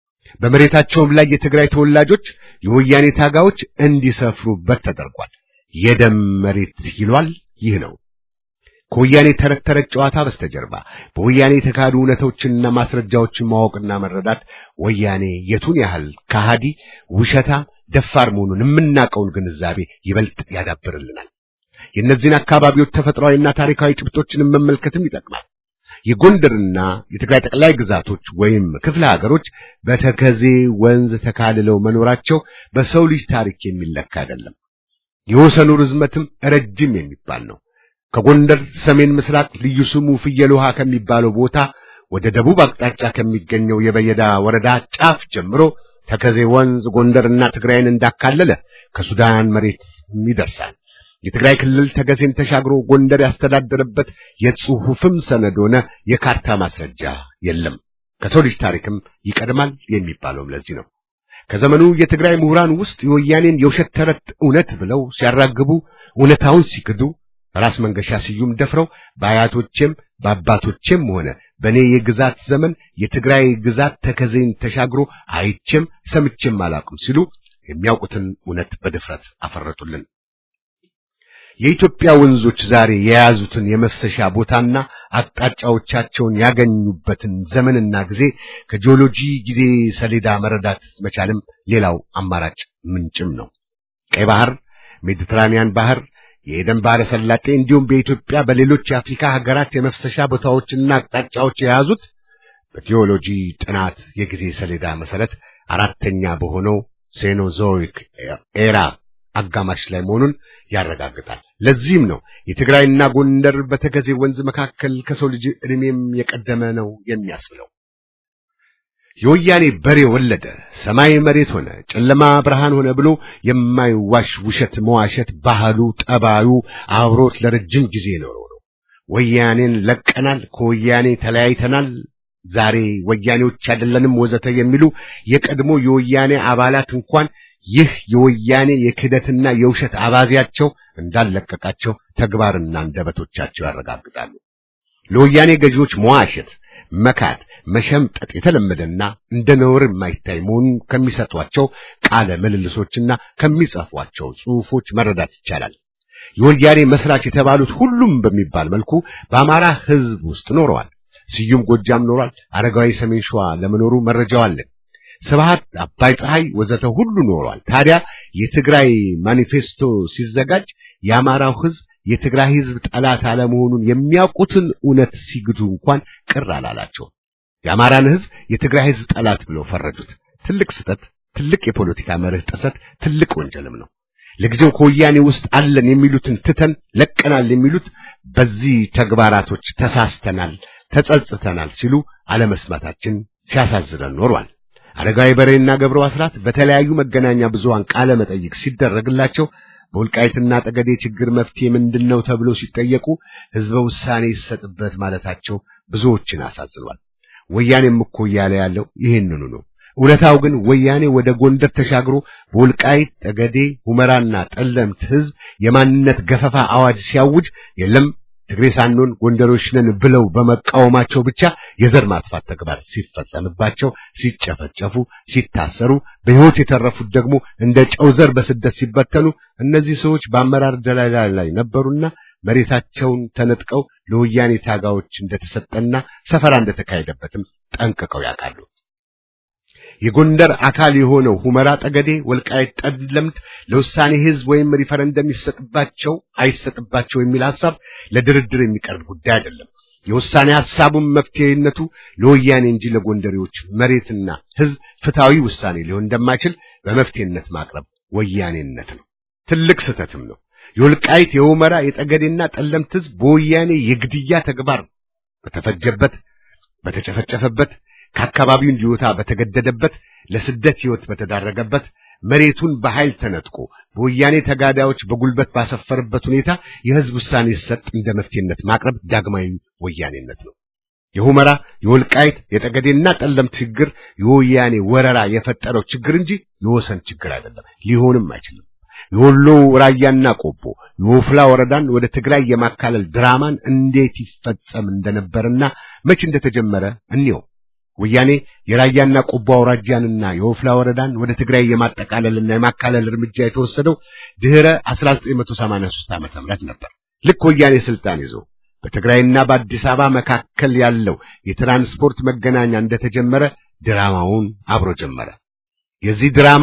በመሬታቸውም ላይ የትግራይ ተወላጆች የወያኔ ታጋዮች እንዲሰፍሩበት ተደርጓል። የደም መሬት ይሏል። ይህ ነው ከወያኔ ተረት ተረት ጨዋታ በስተጀርባ በወያኔ የተካዱ እውነቶችንና ማስረጃዎችን ማወቅና መረዳት ወያኔ የቱን ያህል ከሃዲ፣ ውሸታ፣ ደፋር መሆኑን የምናውቀውን ግንዛቤ ይበልጥ ያዳብርልናል። የእነዚህን አካባቢዎች ተፈጥሯዊና ታሪካዊ ጭብጦችን መመልከትም ይጠቅማል። የጎንደርና የትግራይ ጠቅላይ ግዛቶች ወይም ክፍለ ሀገሮች በተከዜ ወንዝ ተካልለው መኖራቸው በሰው ልጅ ታሪክ የሚለካ አይደለም። የወሰኑ ርዝመትም ረጅም የሚባል ነው። ከጎንደር ሰሜን ምስራቅ ልዩ ስሙ ፍየል ውሃ ከሚባለው ቦታ ወደ ደቡብ አቅጣጫ ከሚገኘው የበየዳ ወረዳ ጫፍ ጀምሮ ተከዜ ወንዝ ጎንደርና ትግራይን እንዳካለለ ከሱዳን መሬት ይደርሳል። የትግራይ ክልል ተከዜን ተሻግሮ ጎንደር ያስተዳደረበት የጽሑፍም ሰነድ ሆነ የካርታ ማስረጃ የለም። ከሰው ልጅ ታሪክም ይቀድማል የሚባለውም ለዚህ ነው። ከዘመኑ የትግራይ ምሁራን ውስጥ የወያኔን የውሸት ተረት እውነት ብለው ሲያራግቡ እውነታውን ሲክዱ ራስ መንገሻ ስዩም ደፍረው በአያቶቼም በአባቶቼም ሆነ በኔ የግዛት ዘመን የትግራይ ግዛት ተከዜን ተሻግሮ አይቼም ሰምቼም አላውቅም ሲሉ የሚያውቁትን እውነት በድፍረት አፈረጡልን። የኢትዮጵያ ወንዞች ዛሬ የያዙትን የመፍሰሻ ቦታና አቅጣጫዎቻቸውን ያገኙበትን ዘመንና ጊዜ ከጂኦሎጂ ጊዜ ሰሌዳ መረዳት መቻልም ሌላው አማራጭ ምንጭም ነው። ቀይ ባህር፣ ሜዲትራኒያን ባህር፣ የኤደን ባህረ ሰላጤ እንዲሁም በኢትዮጵያ በሌሎች የአፍሪካ ሀገራት የመፍሰሻ ቦታዎችና አቅጣጫዎች የያዙት በጂኦሎጂ ጥናት የጊዜ ሰሌዳ መሰረት አራተኛ በሆነው ሴኖዞይክ ኤራ አጋማሽ ላይ መሆኑን ያረጋግጣል። ለዚህም ነው የትግራይና ጎንደር በተከዜ ወንዝ መካከል ከሰው ልጅ እድሜም የቀደመ ነው የሚያስብለው። የወያኔ በሬ ወለደ፣ ሰማይ መሬት ሆነ፣ ጨለማ ብርሃን ሆነ ብሎ የማይዋሽ ውሸት መዋሸት ባህሉ ጠባዩ አብሮት ለረጅም ጊዜ ኖሮ ነው። ወያኔን ለቀናል፣ ከወያኔ ተለያይተናል፣ ዛሬ ወያኔዎች አይደለንም ወዘተ የሚሉ የቀድሞ የወያኔ አባላት እንኳን ይህ የወያኔ የክህደትና የውሸት አባዚያቸው እንዳለቀቃቸው ተግባርና አንደበቶቻቸው ያረጋግጣሉ። ለወያኔ ገዢዎች መዋሸት መካድ መሸምጠጥ የተለመደና እንደ ነውር የማይታይ መሆኑን ከሚሰጧቸው ቃለ ምልልሶችና ከሚጽፏቸው ጽሑፎች መረዳት ይቻላል። የወያኔ መስራች የተባሉት ሁሉም በሚባል መልኩ በአማራ ሕዝብ ውስጥ ኖረዋል። ስዩም ጎጃም ኖሯል። አረጋዊ ሰሜን ሸዋ ለመኖሩ መረጃው አለ። ስብሐት አባይ ፀሐይ ወዘተ ሁሉ ኖረዋል። ታዲያ የትግራይ ማኒፌስቶ ሲዘጋጅ የአማራው ሕዝብ የትግራይ ሕዝብ ጠላት አለመሆኑን የሚያውቁትን እውነት ሲግዱ እንኳን ቅር አላላቸው። የአማራን ሕዝብ የትግራይ ሕዝብ ጠላት ብለው ፈረጁት። ትልቅ ስህተት፣ ትልቅ የፖለቲካ መርህ ጥሰት፣ ትልቅ ወንጀልም ነው። ለጊዜው ከወያኔ ውስጥ አለን የሚሉትን ትተን ለቀናል የሚሉት በዚህ ተግባራቶች ተሳስተናል፣ ተጸጽተናል ሲሉ አለመስማታችን ሲያሳዝነን ኖሯል። አረጋዊ በሬና ገብሩ አስራት በተለያዩ መገናኛ ብዙሃን ቃለ መጠይቅ ሲደረግላቸው በወልቃይትና ጠገዴ ችግር መፍትሄ ምንድነው ተብሎ ሲጠየቁ ህዝበ ውሳኔ ይሰጥበት ማለታቸው ብዙዎችን አሳዝኗል። ወያኔም እኮ ያለ ያለው ይሄንኑ ነው። እውነታው ግን ወያኔ ወደ ጎንደር ተሻግሮ በወልቃይት ጠገዴ ሁመራና ጠለምት ህዝብ የማንነት ገፈፋ አዋጅ ሲያውጅ የለም ትግሬ ሳንሆን ጎንደሮች ነን ብለው በመቃወማቸው ብቻ የዘር ማጥፋት ተግባር ሲፈጸምባቸው፣ ሲጨፈጨፉ፣ ሲታሰሩ፣ በህይወት የተረፉት ደግሞ እንደ ጨው ዘር በስደት ሲበተኑ እነዚህ ሰዎች በአመራር ደላላ ላይ ነበሩና መሬታቸውን ተነጥቀው ለወያኔ ታጋዮች እንደተሰጠና ሰፈራ እንደተካሄደበትም ጠንቅቀው ያውቃሉ። የጎንደር አካል የሆነው ሁመራ ጠገዴ ወልቃይት ጠለምት ለውሳኔ ህዝብ ወይም ሪፈረንደም ይሰጥባቸው አይሰጥባቸው የሚል ሐሳብ ለድርድር የሚቀርብ ጉዳይ አይደለም። የውሳኔ ሐሳቡን መፍትሄነቱ ለወያኔ እንጂ ለጎንደሬዎች መሬትና ህዝብ ፍትሃዊ ውሳኔ ሊሆን እንደማይችል በመፍትሄነት ማቅረብ ወያኔነት ነው። ትልቅ ስህተትም ነው። የወልቃይት የሁመራ የጠገዴና ጠለምት ህዝብ በወያኔ የግድያ ተግባር በተፈጀበት በተጨፈጨፈበት ከአካባቢው እንዲወጣ በተገደደበት ለስደት ህይወት በተዳረገበት መሬቱን በኃይል ተነጥቆ በወያኔ ተጋዳዮች በጉልበት ባሰፈረበት ሁኔታ የህዝብ ውሳኔ ሲሰጥ እንደ መፍትሄነት ማቅረብ ዳግማዊ ወያኔነት ነው። የሁመራ የወልቃይት የጠገዴና ጠለምት ችግር የወያኔ ወረራ የፈጠረው ችግር እንጂ የወሰን ችግር አይደለም፣ ሊሆንም አይችልም። የወሎ ራያና ቆቦ የወፍላ ወረዳን ወደ ትግራይ የማካለል ድራማን እንዴት ይፈጸም እንደነበርና መቼ እንደተጀመረ እንየው። ወያኔ የራያና ቆቦ አውራጃንና የወፍላ ወረዳን ወደ ትግራይ የማጠቃለልና የማካለል እርምጃ የተወሰደው ድህረ አስራ ዘጠኝ መቶ ሰማንያ ሦስት ዓመተ ምህረት ነበር። ልክ ወያኔ ስልጣን ይዞ በትግራይና በአዲስ አበባ መካከል ያለው የትራንስፖርት መገናኛ እንደተጀመረ ድራማውን አብሮ ጀመረ። የዚህ ድራማ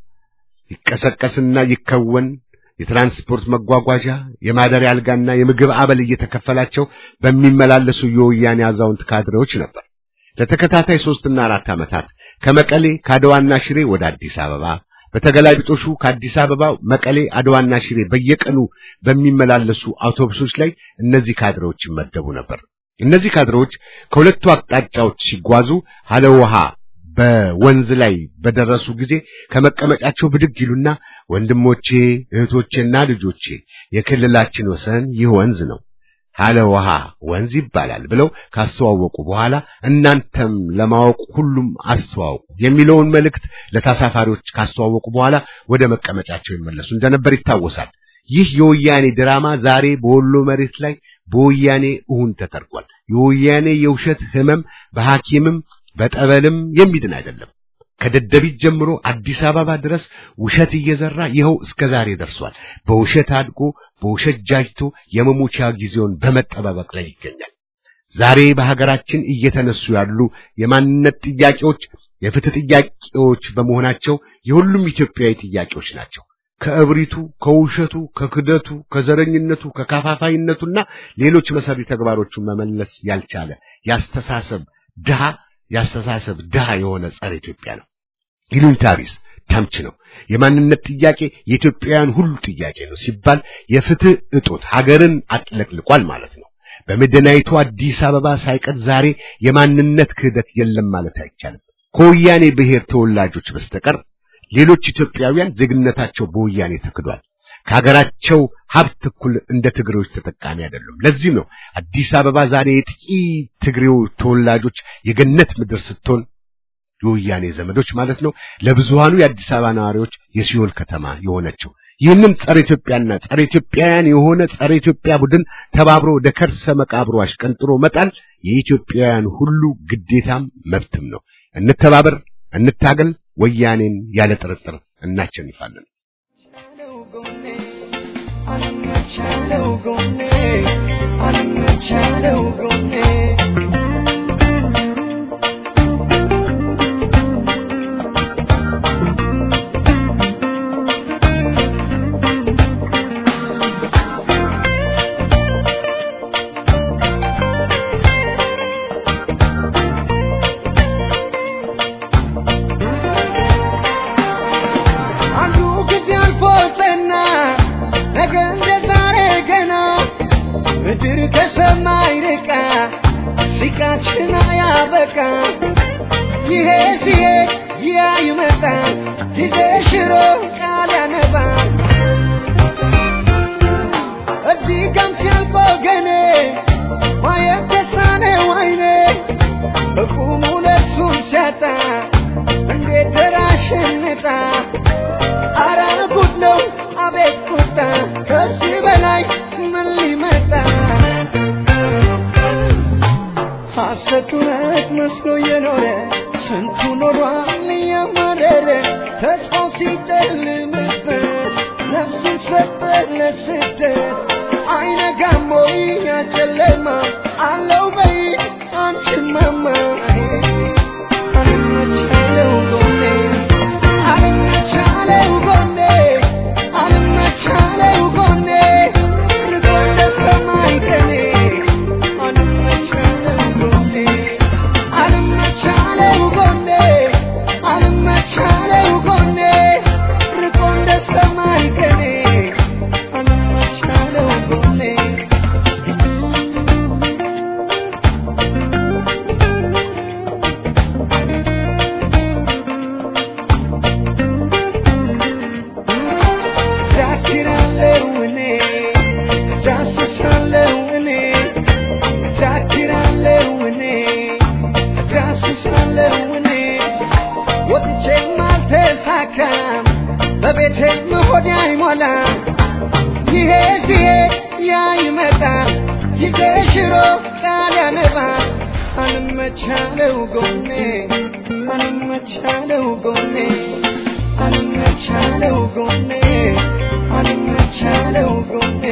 ይቀሰቀስና ይከወን የትራንስፖርት መጓጓዣ የማደሪያ አልጋና የምግብ አበል እየተከፈላቸው በሚመላለሱ የወያኔ አዛውንት ካድሬዎች ነበር። ለተከታታይ ሶስት እና አራት ዓመታት ከመቀሌ ካድዋና ሽሬ ወደ አዲስ አበባ በተገላቢጦሹ ከአዲስ አበባ መቀሌ አድዋና ሽሬ በየቀኑ በሚመላለሱ አውቶቡሶች ላይ እነዚህ ካድሬዎች ይመደቡ ነበር። እነዚህ ካድሬዎች ከሁለቱ አቅጣጫዎች ሲጓዙ ሀለውሃ በወንዝ ላይ በደረሱ ጊዜ ከመቀመጫቸው ብድግ ይሉና ወንድሞቼ እህቶቼና ልጆቼ የክልላችን ወሰን ይህ ወንዝ ነው፣ ሀለውሃ ወንዝ ይባላል ብለው ካስተዋወቁ በኋላ እናንተም ለማወቅ ሁሉም አስተዋውቁ የሚለውን መልእክት ለተሳፋሪዎች ካስተዋወቁ በኋላ ወደ መቀመጫቸው ይመለሱ እንደነበር ይታወሳል። ይህ የወያኔ ድራማ ዛሬ በወሎ መሬት ላይ በወያኔ እውን ተደርጓል። የወያኔ የውሸት ህመም በሐኪምም በጠበልም የሚድን አይደለም። ከደደቢት ጀምሮ አዲስ አበባ ድረስ ውሸት እየዘራ ይኸው እስከ ዛሬ ደርሷል። በውሸት አድጎ በውሸት ጃጅቶ የመሞቻ ጊዜውን በመጠባበቅ ላይ ይገኛል። ዛሬ በሀገራችን እየተነሱ ያሉ የማንነት ጥያቄዎች የፍትህ ጥያቄዎች በመሆናቸው የሁሉም ኢትዮጵያዊ ጥያቄዎች ናቸው። ከእብሪቱ፣ ከውሸቱ፣ ከክደቱ፣ ከዘረኝነቱ፣ ከካፋፋይነቱና ሌሎች መሰሪ ተግባሮቹን መመለስ ያልቻለ ያስተሳሰብ ድሃ ያስተሳሰብ ድሃ የሆነ ጸረ ኢትዮጵያ ነው። ይሉኝታ ቢስ ተምች ነው። የማንነት ጥያቄ የኢትዮጵያውያን ሁሉ ጥያቄ ነው ሲባል የፍትህ እጦት ሀገርን አጥለቅልቋል ማለት ነው። በመዲናይቱ አዲስ አበባ ሳይቀር ዛሬ የማንነት ክህደት የለም ማለት አይቻልም። ከወያኔ ብሔር ተወላጆች በስተቀር ሌሎች ኢትዮጵያውያን ዜግነታቸው በወያኔ ተክዷል። ከሀገራቸው ሀብት እኩል እንደ ትግሬዎች ተጠቃሚ አይደሉም። ለዚህ ነው አዲስ አበባ ዛሬ የጥቂት ትግሬው ተወላጆች የገነት ምድር ስትሆን የወያኔ ዘመዶች ማለት ነው ለብዙሃኑ የአዲስ አበባ ነዋሪዎች የሲኦል ከተማ የሆነችው። ይህንን ጸረ ኢትዮጵያና ጸረ ኢትዮጵያውያን የሆነ ጸረ ኢትዮጵያ ቡድን ተባብሮ ወደ ከርሰ መቃብሩ አሽቀንጥሮ መጣል የኢትዮጵያውያን ሁሉ ግዴታም መብትም ነው። እንተባበር፣ እንታገል። ወያኔን ያለ ጥርጥር እናቸንፋለን። አንመቻለው ጎኔ አንመቻለው ጎኔ ሲቃችና ያበቃ ይሄ ሲሄድ ያ ይመጣ ጊዜ ሽሮ ቃል ያነባ እዚህ ጋም ሲያልፎ ገኔ ማየት ተሳነው አይኔ በቁሙ ለሱን ሲያጣ እንዴት ተራሽንጣ አረ ጉድ ነው አቤት ቁጣ ከዚህ በላይ ምን ሊመጣ ሐሰቱነት መስሎ የኖረ ስንቱ ኖሯል ያማረረ ተስፋው ሲጨልምበት ነፍሱን ሰጠ ለስደት አይነጋም ወይ ያጨለማ አለው በይ አንቺን ማማ አንመቻለው ጎኔ አንመቻለው ጎኔ አንመቻለው ጎኔ ርቆ ሰማይ ከኔ በቤቴ መሆድ አይሞላ ይሄ ሲሄድ ያ ይመጣ ጊዜ ሽሮ ቃል ያነባ አንመቻለው ጎኔ አንመቻለው ጎኔ አንመቻለው ጎኔ አንመቻለው ጎኔ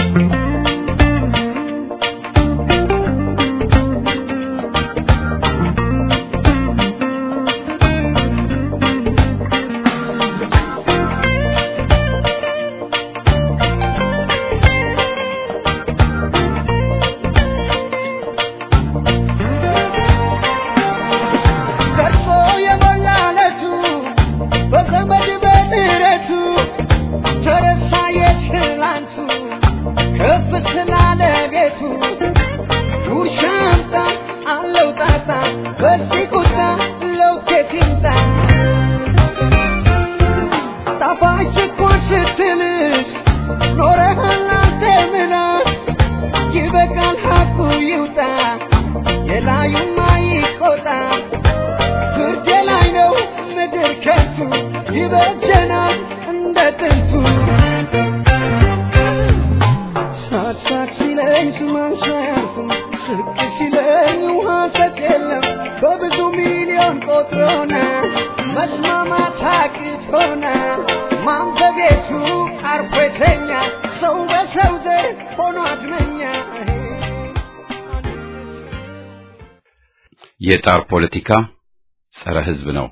የጣር ፖለቲካ ጸረ ሕዝብ ነው።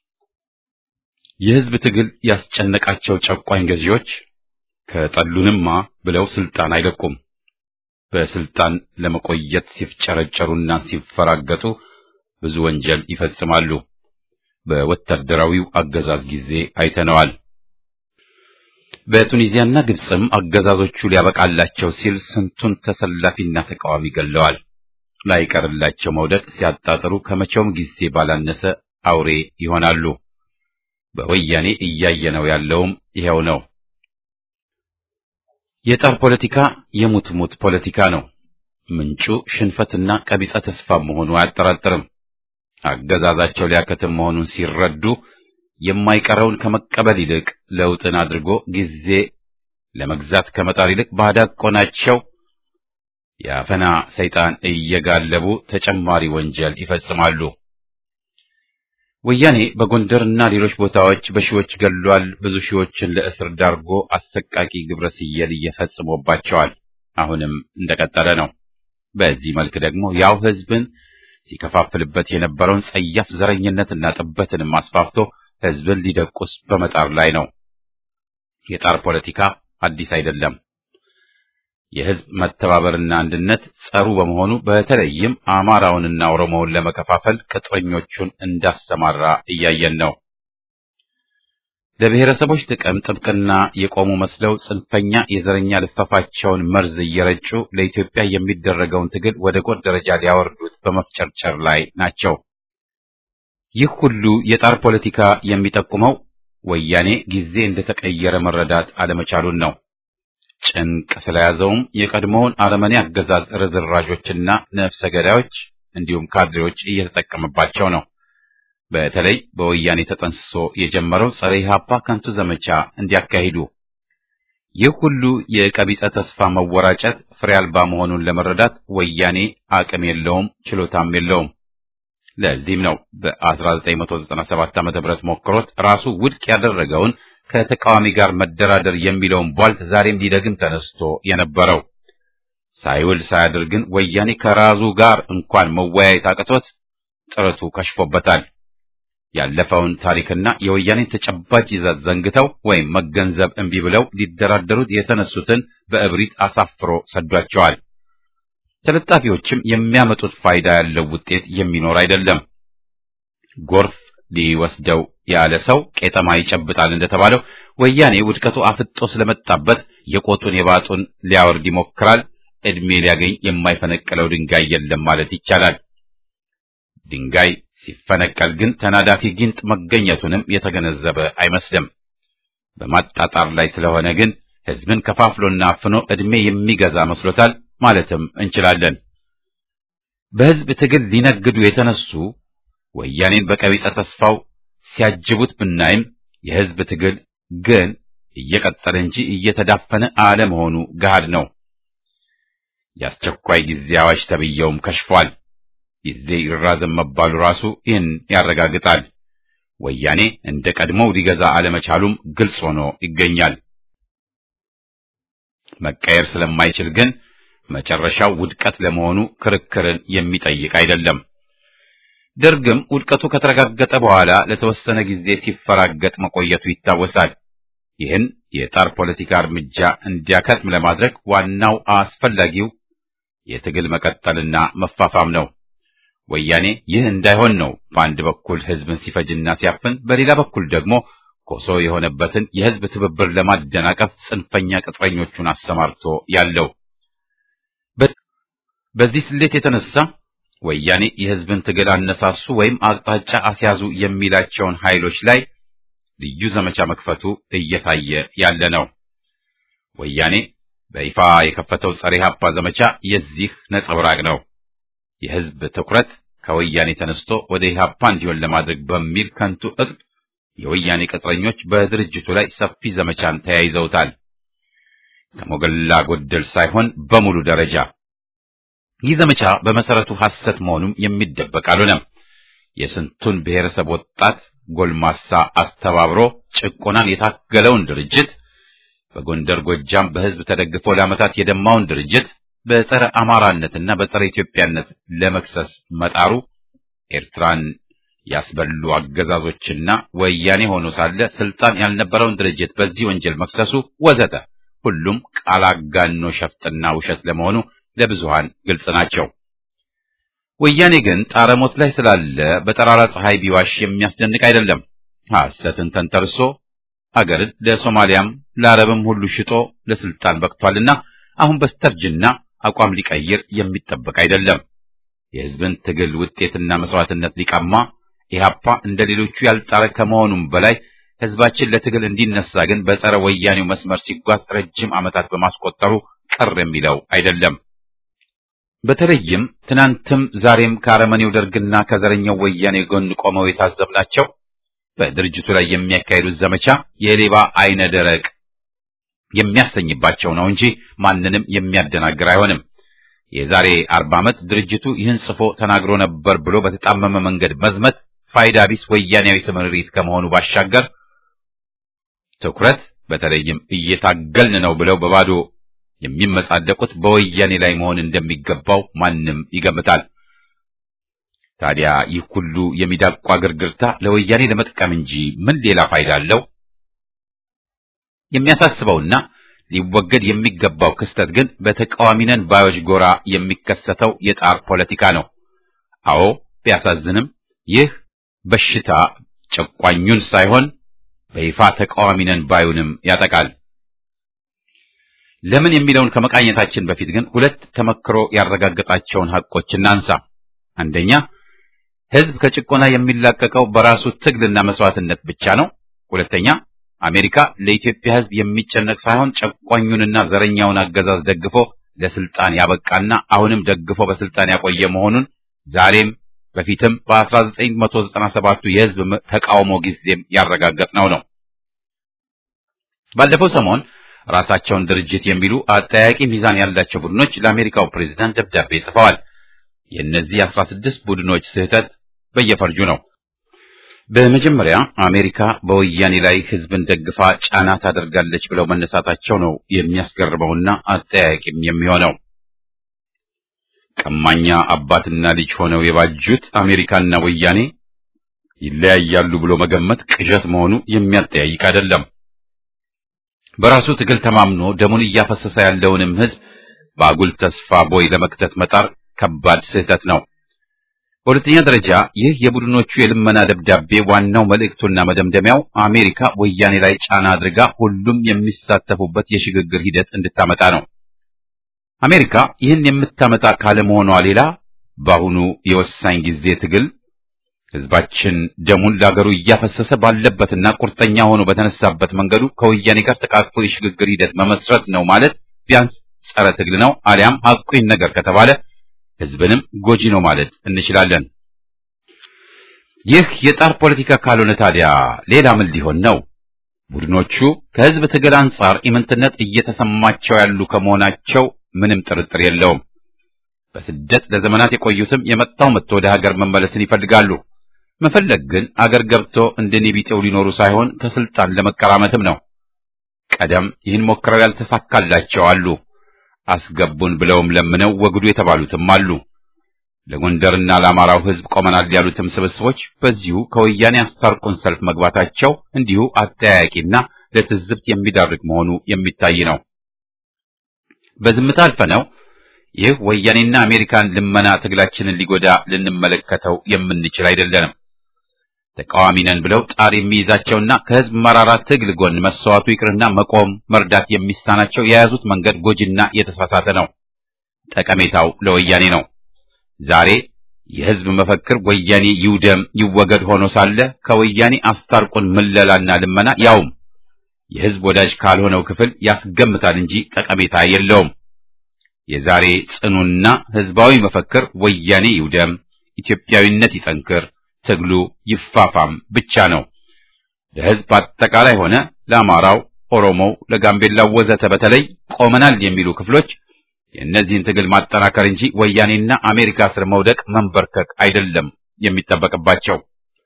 የሕዝብ ትግል ያስጨነቃቸው ጨቋኝ ገዢዎች ከጠሉንማ ብለው ስልጣን አይለቁም። በስልጣን ለመቆየት ሲፍጨረጨሩና ሲፈራገጡ ብዙ ወንጀል ይፈጽማሉ። በወታደራዊው አገዛዝ ጊዜ አይተነዋል። በቱኒዚያና ግብጽም አገዛዞቹ ሊያበቃላቸው ሲል ስንቱን ተሰላፊና ተቃዋሚ ገለዋል። ላይቀርላቸው መውደቅ ሲያጣጥሩ ከመቼውም ጊዜ ባላነሰ አውሬ ይሆናሉ። በወያኔ እያየነው ያለውም ይሄው ነው። የጣር ፖለቲካ የሙት ሙት ፖለቲካ ነው። ምንጩ ሽንፈትና ቀቢጸ ተስፋ መሆኑ አያጠራጥርም። አገዛዛቸው ሊያከትም መሆኑን ሲረዱ የማይቀረውን ከመቀበል ይልቅ ለውጥን አድርጎ ጊዜ ለመግዛት ከመጣር ይልቅ ባዳቆናቸው የአፈና ሰይጣን እየጋለቡ ተጨማሪ ወንጀል ይፈጽማሉ። ወያኔ በጎንደርና ሌሎች ቦታዎች በሺዎች ገሏል፣ ብዙ ሺዎችን ለእስር ዳርጎ አሰቃቂ ግብረ ስየል እየፈጽሞባቸዋል። አሁንም እንደቀጠለ ነው። በዚህ መልክ ደግሞ ያው ህዝብን ሲከፋፍልበት የነበረውን ጸያፍ ዘረኝነትና ጥበትንም አስፋፍቶ ህዝብን ሊደቁስ በመጣር ላይ ነው። የጣር ፖለቲካ አዲስ አይደለም። የህዝብ መተባበርና አንድነት ጸሩ በመሆኑ በተለይም አማራውንና ኦሮሞውን ለመከፋፈል ቅጥረኞቹን እንዳሰማራ እያየን ነው። ለብሔረሰቦች ጥቅም ጥብቅና የቆሙ መስለው ጽንፈኛ የዘረኛ ልፈፋቸውን መርዝ እየረጩ ለኢትዮጵያ የሚደረገውን ትግል ወደ ጎን ደረጃ ሊያወርዱት በመፍጨርጨር ላይ ናቸው። ይህ ሁሉ የጣር ፖለቲካ የሚጠቁመው ወያኔ ጊዜ እንደተቀየረ መረዳት አለመቻሉን ነው። ጭንቅ ስለያዘውም የቀድሞውን አረመኔ አገዛዝ ርዝራዦችና ነፍሰ ገዳዮች እንዲሁም ካድሬዎች እየተጠቀመባቸው ነው። በተለይ በወያኔ ተጠንስሶ የጀመረው ጸረ ኢህአፓ ከንቱ ዘመቻ እንዲያካሂዱ። ይህ ሁሉ የቀቢጸ ተስፋ መወራጨት ፍሬ አልባ መሆኑን ለመረዳት ወያኔ አቅም የለውም፣ ችሎታም የለውም። ለዚህም ነው በአስራ ዘጠኝ መቶ ዘጠና ሰባት ዓመተ ምህረት ሞክሮት ራሱ ውድቅ ያደረገውን ከተቃዋሚ ጋር መደራደር የሚለውን ቧልት ዛሬም ሊደግም ተነስቶ የነበረው። ሳይውል ሳያድር ግን ወያኔ ከራሱ ጋር እንኳን መወያየት አቅቶት ጥረቱ ከሽፎበታል። ያለፈውን ታሪክና የወያኔን ተጨባጭ ይዘት ዘንግተው ወይም መገንዘብ እምቢ ብለው ሊደራደሩት የተነሱትን በእብሪት አሳፍሮ ሰዷቸዋል። ተለጣፊዎችም የሚያመጡት ፋይዳ ያለው ውጤት የሚኖር አይደለም። ጎርፍ ሊወስደው ያለ ሰው ቄጠማ ይጨብጣል እንደተባለው ወያኔ ውድቀቱ አፍጦ ስለመጣበት የቆጡን የባጡን ሊያወርድ ይሞክራል። እድሜ ሊያገኝ የማይፈነቅለው ድንጋይ የለም ማለት ይቻላል። ድንጋይ ሲፈነቀል ግን ተናዳፊ ጊንጥ መገኘቱንም የተገነዘበ አይመስልም። በማጣጣር ላይ ስለሆነ ግን ህዝብን ከፋፍሎና አፍኖ እድሜ የሚገዛ መስሎታል ማለትም እንችላለን። በህዝብ ትግል ሊነግዱ የተነሱ ወያኔን በቀቢጸ ተስፋው ሲያጅቡት ብናይም የህዝብ ትግል ግን እየቀጠለ እንጂ እየተዳፈነ አለመሆኑ ገሃድ ነው። የአስቸኳይ ጊዜ አዋጅ ተብየውም ከሽፏል። ጊዜ ይራዘም መባሉ ራሱ ይህን ያረጋግጣል። ወያኔ እንደ ቀድሞው ሊገዛ አለመቻሉም ግልጽ ሆኖ ይገኛል። መቀየር ስለማይችል ግን መጨረሻው ውድቀት ለመሆኑ ክርክርን የሚጠይቅ አይደለም። ደርግም ውድቀቱ ከተረጋገጠ በኋላ ለተወሰነ ጊዜ ሲፈራገጥ መቆየቱ ይታወሳል። ይህን የጣር ፖለቲካ እርምጃ እንዲያከትም ለማድረግ ዋናው አስፈላጊው የትግል መቀጠልና መፋፋም ነው። ወያኔ ይህ እንዳይሆን ነው በአንድ በኩል ህዝብን ሲፈጅና ሲያፍን፣ በሌላ በኩል ደግሞ ኮሶ የሆነበትን የህዝብ ትብብር ለማደናቀፍ ጽንፈኛ ቅጥረኞቹን አሰማርቶ ያለው። በዚህ ስሌት የተነሳ ወያኔ የህዝብን ትግል አነሳሱ ወይም አቅጣጫ አስያዙ የሚላቸውን ኃይሎች ላይ ልዩ ዘመቻ መክፈቱ እየታየ ያለ ነው። ወያኔ በይፋ የከፈተው ጸረ ኢህአፓ ዘመቻ የዚህ ነጸብራቅ ነው። የህዝብ ትኩረት ከወያኔ ተነስቶ ወደ ኢህአፓ እንዲሆን ለማድረግ በሚል ከንቱ እቅድ የወያኔ ቅጥረኞች በድርጅቱ ላይ ሰፊ ዘመቻን ተያይዘውታል። ከሞገላ ጎደል ሳይሆን በሙሉ ደረጃ። ይህ ዘመቻ በመሰረቱ ሐሰት መሆኑም የሚደበቅ አልሆነም። የስንቱን ብሔረሰብ ወጣት ጎልማሳ አስተባብሮ ጭቆናን የታገለውን ድርጅት፣ በጎንደር ጎጃም በህዝብ ተደግፎ ለዓመታት የደማውን ድርጅት በጸረ አማራነትና በጸረ ኢትዮጵያነት ለመክሰስ መጣሩ፣ ኤርትራን ያስበሉ አገዛዞችና ወያኔ ሆኖ ሳለ ስልጣን ያልነበረውን ድርጅት በዚህ ወንጀል መክሰሱ ወዘተ ሁሉም ቃል አጋኖ ሸፍጥና ውሸት ለመሆኑ ለብዙሃን ግልጽ ናቸው። ወያኔ ግን ጣረሞት ላይ ስላለ በጠራራ ፀሐይ ቢዋሽ የሚያስደንቅ አይደለም። ሐሰትን ተንተርሶ አገርን ለሶማሊያም ለአረብም ሁሉ ሽጦ ለስልጣን በቅቷልና አሁን በስተርጅና አቋም ሊቀይር የሚጠበቅ አይደለም። የህዝብን ትግል ውጤትና መስዋዕትነት ሊቀማ ኢህአፓ እንደሌሎቹ ያልጣረ ከመሆኑም በላይ ህዝባችን ለትግል እንዲነሳ ግን በጸረ ወያኔው መስመር ሲጓዝ ረጅም ዓመታት በማስቆጠሩ ቅር የሚለው አይደለም። በተለይም ትናንትም ዛሬም ከአረመኔው ደርግና ከዘረኛው ወያኔ ጎን ቆመው የታዘብናቸው በድርጅቱ ላይ የሚያካሂዱት ዘመቻ የሌባ አይነ ደረቅ የሚያሰኝባቸው ነው እንጂ ማንንም የሚያደናግር አይሆንም። የዛሬ አርባ ዓመት ድርጅቱ ይህን ጽፎ ተናግሮ ነበር ብሎ በተጣመመ መንገድ መዝመት ፋይዳ ቢስ ወያኔያዊ ስምሪት ከመሆኑ ባሻገር ትኩረት በተለይም እየታገልን ነው ብለው በባዶ የሚመጻደቁት በወያኔ ላይ መሆን እንደሚገባው ማንም ይገምታል። ታዲያ ይህ ሁሉ የሚዳቋ ግርግርታ ለወያኔ ለመጥቀም እንጂ ምን ሌላ ፋይዳ አለው? የሚያሳስበውና ሊወገድ የሚገባው ክስተት ግን በተቃዋሚ ነን ባዮች ጎራ የሚከሰተው የጣር ፖለቲካ ነው። አዎ ቢያሳዝንም ይህ በሽታ ጨቋኙን ሳይሆን በይፋ ተቃዋሚ ነን ባዩንም ያጠቃል። ለምን የሚለውን ከመቃኘታችን በፊት ግን ሁለት ተመክሮ ያረጋገጣቸውን ሐቆች እናንሳ። አንደኛ፣ ሕዝብ ከጭቆና የሚላቀቀው በራሱ ትግልና መስዋዕትነት ብቻ ነው። ሁለተኛ፣ አሜሪካ ለኢትዮጵያ ሕዝብ የሚጨነቅ ሳይሆን ጨቋኙንና ዘረኛውን አገዛዝ ደግፎ ለስልጣን ያበቃና አሁንም ደግፎ በስልጣን ያቆየ መሆኑን ዛሬም በፊትም በአስራ ዘጠኝ መቶ ዘጠና ሰባት የሕዝብ ተቃውሞ ጊዜም ያረጋገጥነው ነው። ባለፈው ሰሞን ራሳቸውን ድርጅት የሚሉ አጠያቂ ሚዛን ያላቸው ቡድኖች ለአሜሪካው ፕሬዝዳንት ደብዳቤ ጽፈዋል። የእነዚህ አስራ ስድስት ቡድኖች ስህተት በየፈርጁ ነው። በመጀመሪያ አሜሪካ በወያኔ ላይ ሕዝብን ደግፋ ጫና ታደርጋለች ብለው መነሳታቸው ነው የሚያስገርመውና አጠያቂም የሚሆነው። ቀማኛ አባትና ልጅ ሆነው የባጁት አሜሪካና ወያኔ ይለያያሉ ብሎ መገመት ቅዠት መሆኑ የሚያጠያይቅ አይደለም። በራሱ ትግል ተማምኖ ደሙን እያፈሰሰ ያለውንም ሕዝብ በአጉል ተስፋ ቦይ ለመክተት መጣር ከባድ ስህተት ነው። በሁለተኛ ደረጃ ይህ የቡድኖቹ የልመና ደብዳቤ ዋናው መልእክቱና መደምደሚያው አሜሪካ ወያኔ ላይ ጫና አድርጋ ሁሉም የሚሳተፉበት የሽግግር ሂደት እንድታመጣ ነው። አሜሪካ ይህን የምታመጣ ካለመሆኗ ሌላ በአሁኑ የወሳኝ ጊዜ ትግል ሕዝባችን ደሙን ለአገሩ እያፈሰሰ ባለበትና ቁርጠኛ ሆኖ በተነሳበት መንገዱ ከወያኔ ጋር ተቃቅፎ የሽግግር ሂደት መመስረት ነው ማለት ቢያንስ ጸረ ትግል ነው፣ አሊያም ሐቁን ነገር ከተባለ ሕዝብንም ጎጂ ነው ማለት እንችላለን። ይህ የጣር ፖለቲካ ካልሆነ ታዲያ ሌላ ምን ሊሆን ነው? ቡድኖቹ ከሕዝብ ትግል አንጻር ኢምንትነት እየተሰማቸው ያሉ ከመሆናቸው ምንም ጥርጥር የለውም። በስደት ለዘመናት የቆዩትም የመጣው መጥቶ ወደ ሀገር መመለስን ይፈልጋሉ። መፈለግ ግን አገር ገብቶ እንደኔ ቢጤው ሊኖሩ ሳይሆን ከስልጣን ለመቀራመትም ነው። ቀደም ይህን ሞክረው ያልተሳካላቸው አሉ። አስገቡን ብለውም ለምነው ወግዱ የተባሉትም አሉ። ለጎንደርና ለአማራው ሕዝብ ቆመናል ያሉትም ስብስቦች በዚሁ ከወያኔ አስታርቁን ሰልፍ መግባታቸው እንዲሁ አጠያያቂና ለትዝብት የሚዳርግ መሆኑ የሚታይ ነው። በዝምታ አልፈነው ይህ ወያኔና አሜሪካን ልመና ትግላችንን ሊጎዳ ልንመለከተው የምንችል አይደለንም። ተቃዋሚ ነን ብለው ጣር የሚይዛቸውና ከሕዝብ መራራ ትግል ጎን መሰዋቱ ይቅርና መቆም መርዳት የሚሳናቸው የያዙት መንገድ ጎጂና የተሳሳተ ነው። ጠቀሜታው ለወያኔ ነው። ዛሬ የሕዝብ መፈክር ወያኔ ይውደም ይወገድ ሆኖ ሳለ ከወያኔ አስታርቁን ምለላና ልመና ያውም የሕዝብ ወዳጅ ካልሆነው ክፍል ያስገምታል እንጂ ጠቀሜታ የለውም። የዛሬ ጽኑና ሕዝባዊ መፈክር ወያኔ ይውደም፣ ኢትዮጵያዊነት ይጠንክር፣ ትግሉ ይፋፋም ብቻ ነው። ለሕዝብ አጠቃላይ ሆነ ለአማራው፣ ኦሮሞው፣ ለጋምቤላው ወዘተ በተለይ ቆመናል የሚሉ ክፍሎች የእነዚህን ትግል ማጠናከር እንጂ ወያኔና አሜሪካ ስር መውደቅ መንበርከክ አይደለም የሚጠበቅባቸው።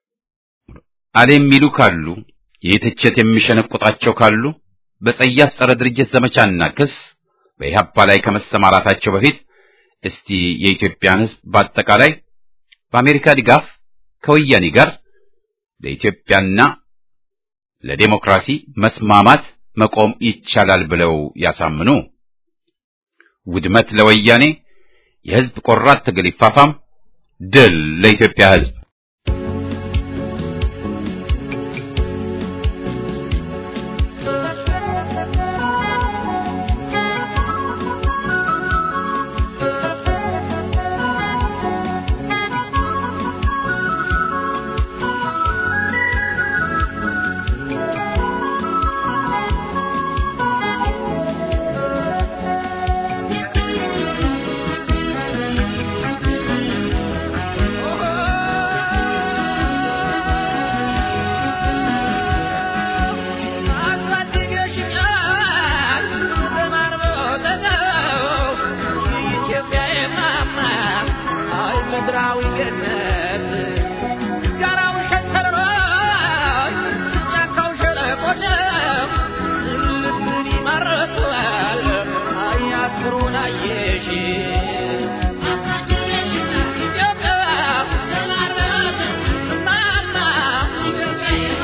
አለ የሚሉ ካሉ የትችት የሚሸነቁጣቸው ካሉ በጸያፍ ጸረ ድርጅት ዘመቻና ክስ በኢህአፓ ላይ ከመሰማራታቸው በፊት እስቲ የኢትዮጵያን ሕዝብ በአጠቃላይ በአሜሪካ ድጋፍ ከወያኔ ጋር ለኢትዮጵያና ለዲሞክራሲ መስማማት መቆም ይቻላል ብለው ያሳምኑ። ውድመት ለወያኔ፣ የሕዝብ ቆራጥ ትግል ይፋፋም፣ ድል ለኢትዮጵያ ሕዝብ። Oh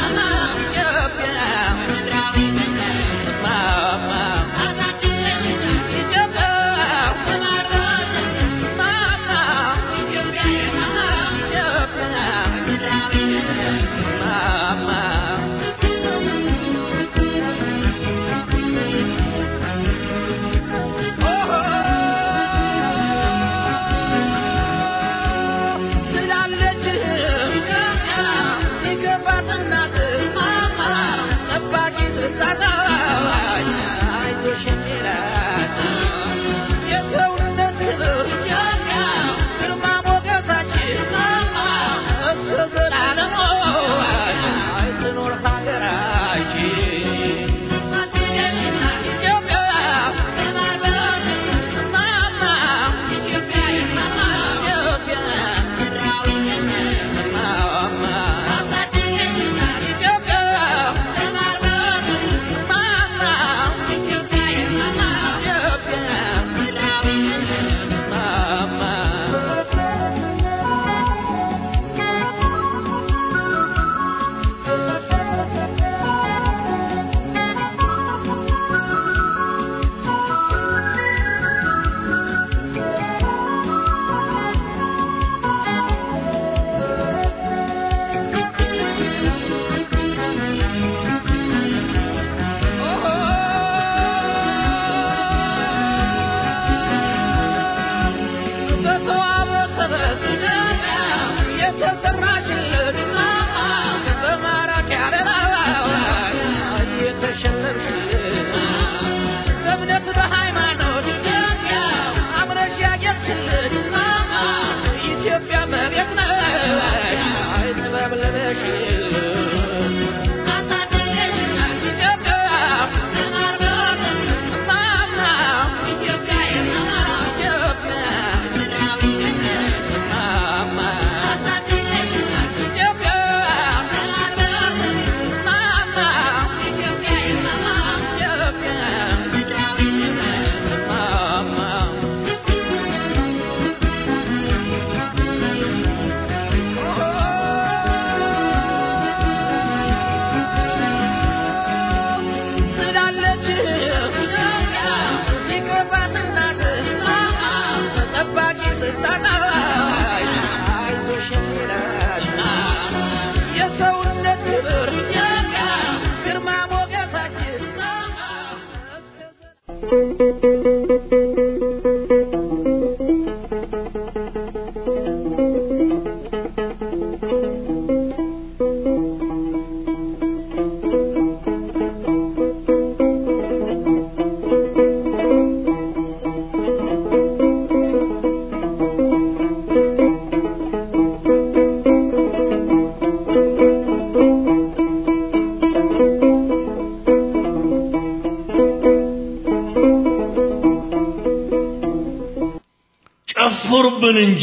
ጨፍሩብን እንጂ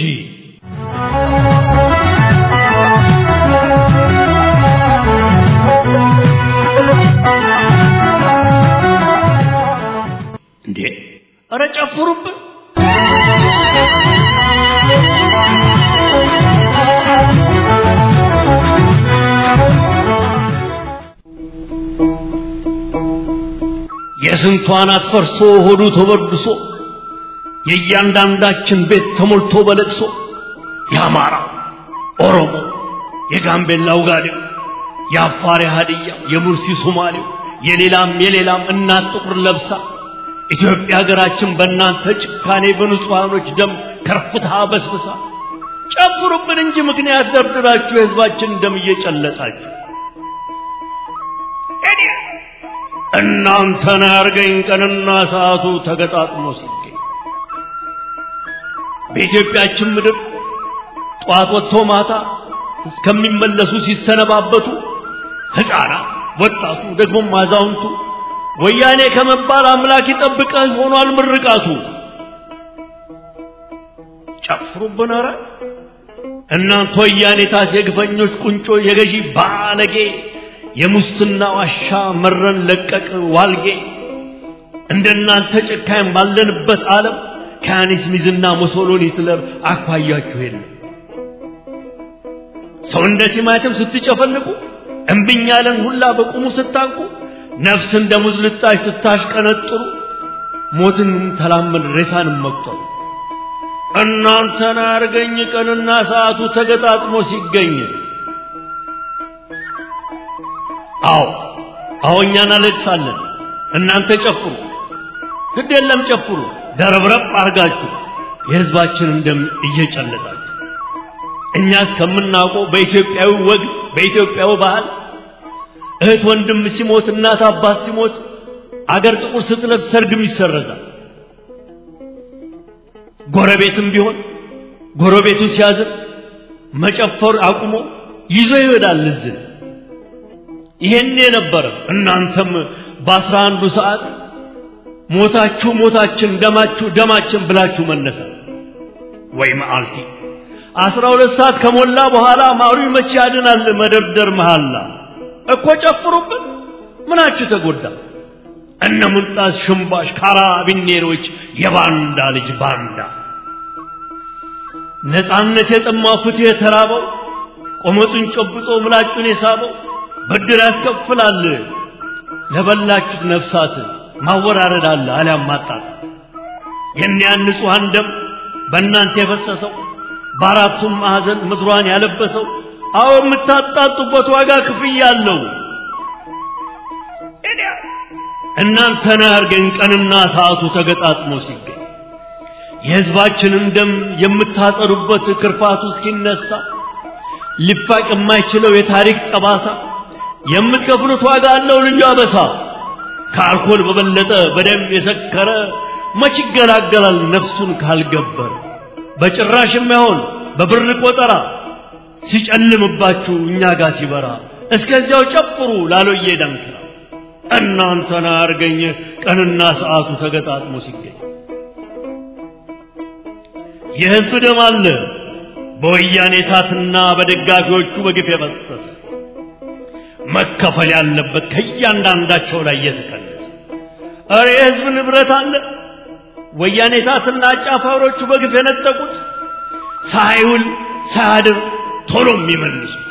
እንዴ ኧረ ጨፍሩብን የስንቷን አትፈርሶ ሆዱ ተበድሶ የእያንዳንዳችን ቤት ተሞልቶ በለቅሶ የአማራ ኦሮሞ የጋምቤላው ጋዴው የአፋር ሀዲያ የሙርሲ ሶማሌው የሌላም የሌላም እናት ጥቁር ለብሳ ኢትዮጵያ ሀገራችን በእናንተ ጭካኔ በንጹሃኖች ደም ከርፍታ በስብሳ ጨፍሩብን እንጂ ምክንያት ደርድራችሁ የህዝባችን ደም እየጨለጣችሁ እናንተን ያርገኝ ቀንና ሰዓቱ ተገጣጥሞ ሲገኝ በኢትዮጵያችን ምድር ጧት ወጥቶ ማታ እስከሚመለሱ ሲሰነባበቱ ህፃናት ወጣቱ ደግሞ አዛውንቱ ወያኔ ከመባል አምላክ ይጠብቀህ ሆኗል ምርቃቱ ጨፍሩብን ኧረ እናንተ ወያኔታት የግፈኞች ቁንጮ የገዢ ባለጌ የሙስና ዋሻ መረን ለቀቅ ዋልጌ እንደናንተ ጨካኝ ባለንበት ዓለም ካኒስ ሚዝና ሙሶሎኒ ትለር አኳያችሁ የለም ሰው እንደ ቲማቲም ስትጨፈልቁ እምብኝ ያለን ሁላ በቁሙ ስታንቁ ነፍስ እንደ ሙዝ ልጣጭ ስታሽቀነጥሩ ሞትን ተላመን ሬሳንም መቁጠሩ እናንተን አርገኝ ቀንና ሰዓቱ ተገጣጥሞ ሲገኝ አዎ አዎ እኛ እናለቅሳለን እናንተ ጨፍሩ ግድ የለም ጨፍሩ ደረብረብ አርጋችሁ የሕዝባችንን ደም እየጨለጣችሁ እኛ እስከምናውቀው በኢትዮጵያዊ ወግ በኢትዮጵያዊ ባህል እህት ወንድም ሲሞት እናት አባት ሲሞት አገር ጥቁር ስትለብስ ሰርግም ይሰረዛል ጎረቤትም ቢሆን ጎረቤቱ ሲያዝን መጨፈር አቁሞ ይዞ ይወዳል ልዝን ይሄን የነበረ እናንተም በአስራ አንዱ ሰዓት ሞታችሁ ሞታችን ደማችሁ ደማችን ብላችሁ መነሳ ወይ መዓልቲ አስራ ሁለት ሰዓት ከሞላ በኋላ ማሩ መቼ ያድናል መደርደር መሐላ እኮ ጨፍሩብን ምናችሁ ተጎዳ እነ ሙንጣስ ሽምባሽ ካራቢኔሮች የባንዳ ልጅ ባንዳ ነፃነት የጠማው ፍትህ የተራበው ቆመጡን ጨብጦ ምላጩን የሳበው ብድር ያስከፍላል ለበላችሁት ነፍሳት ማወራረድ አለ አሊያም ማጣት የእኒያን ንጹሐን ደም በእናንተ የፈሰሰው በአራቱም ማዕዘን ምድሯን ያለበሰው አዎ የምታጣጡበት ዋጋ ክፍያ አለው እናንተን አርገን ቀንና ሰዓቱ ተገጣጥሞ ሲገኝ የሕዝባችንን ደም የምታጠሩበት ክርፋቱ እስኪነሳ ሊፋቅ የማይችለው የታሪክ ጠባሳ የምትከፍሉት ዋጋ አለው ልዩ አበሳ ከአልኮል በበለጠ በደም የሰከረ መች ይገላገላል ነፍሱን ካልገበረ በጭራሽ የማይሆን በብር ቆጠራ ሲጨልምባችሁ እኛ ጋር ሲበራ እስከዚያው ጨፍሩ ላሎዬ ዳንክራ እናንተን አርገኝ ቀንና ሰዓቱ ተገጣጥሞ ሲገኝ የሕዝብ ደም አለ በወያኔ ታትና በደጋፊዎቹ በግፍ የፈሰሰ መከፈል ያለበት ከእያንዳንዳቸው ላይ የተቀነሰ አረ የሕዝብ ንብረት አለ ወያኔ ታትና አጫፋሮቹ በግፍ የነጠቁት ሳይውል ሳያድር ቶሎ የሚመልሱት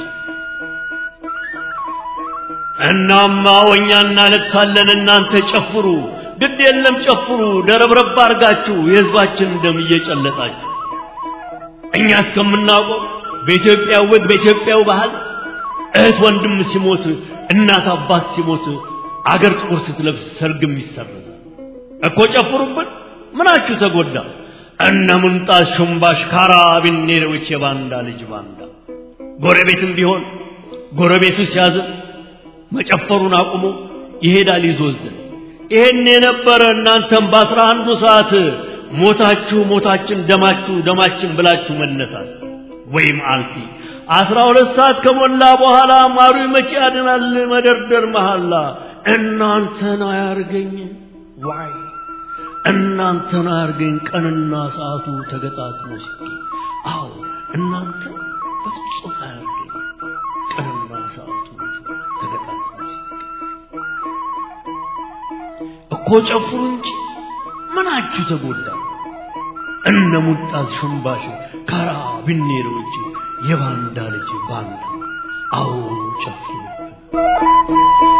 እናማ ወኛ እናለቅሳለን እናንተ ጨፍሩ ግድ የለም ጨፍሩ ደረብረብ አርጋችሁ የሕዝባችን ደም እየጨለጣችሁ እኛ እስከምናውቀው በኢትዮጵያ ወግ በኢትዮጵያው ባህል እህት ወንድም ሲሞት እናት አባት ሲሞት አገር ጥቁር ስትለብስ ሰርግም ይሰረዛል እኮ ጨፍሩብን ምናችሁ ተጎዳ እነ ሙንጣስ ሽምባሽ ካራቢኔሮች የባንዳ ልጅ ባንዳ ጎረቤትም ቢሆን ጎረቤቱ ሲያዝን መጨፈሩን አቁሞ ይሄዳል ይዞዝን ይሄን የነበረ እናንተም በአስራ አንዱ ሰዓት ሞታችሁ ሞታችን ደማችሁ ደማችን ብላችሁ መነሳት ወይም አልፊ አስራ ሁለት ሰዓት ከሞላ በኋላ ማሩ መቼ ያድናል መደርደር መሐላ እናንተን አያርገኝ ዋይ እናንተን አያርገኝ ቀንና ሰዓቱ ተገጣጥሞ ሲገኝ አዎ እናንተ በፍጹም አያርገኝ ቀንና ሰዓቱ ተገጣጥሞ ሲገኝ እኮ ጨፍሩ እንጂ ምናችሁ ተጎዳ እነ ሙንጣስ ሽምባሽ ካራቢኔሮች የባንዳ ልጅ ባንዳ አዎ ጨፍሩ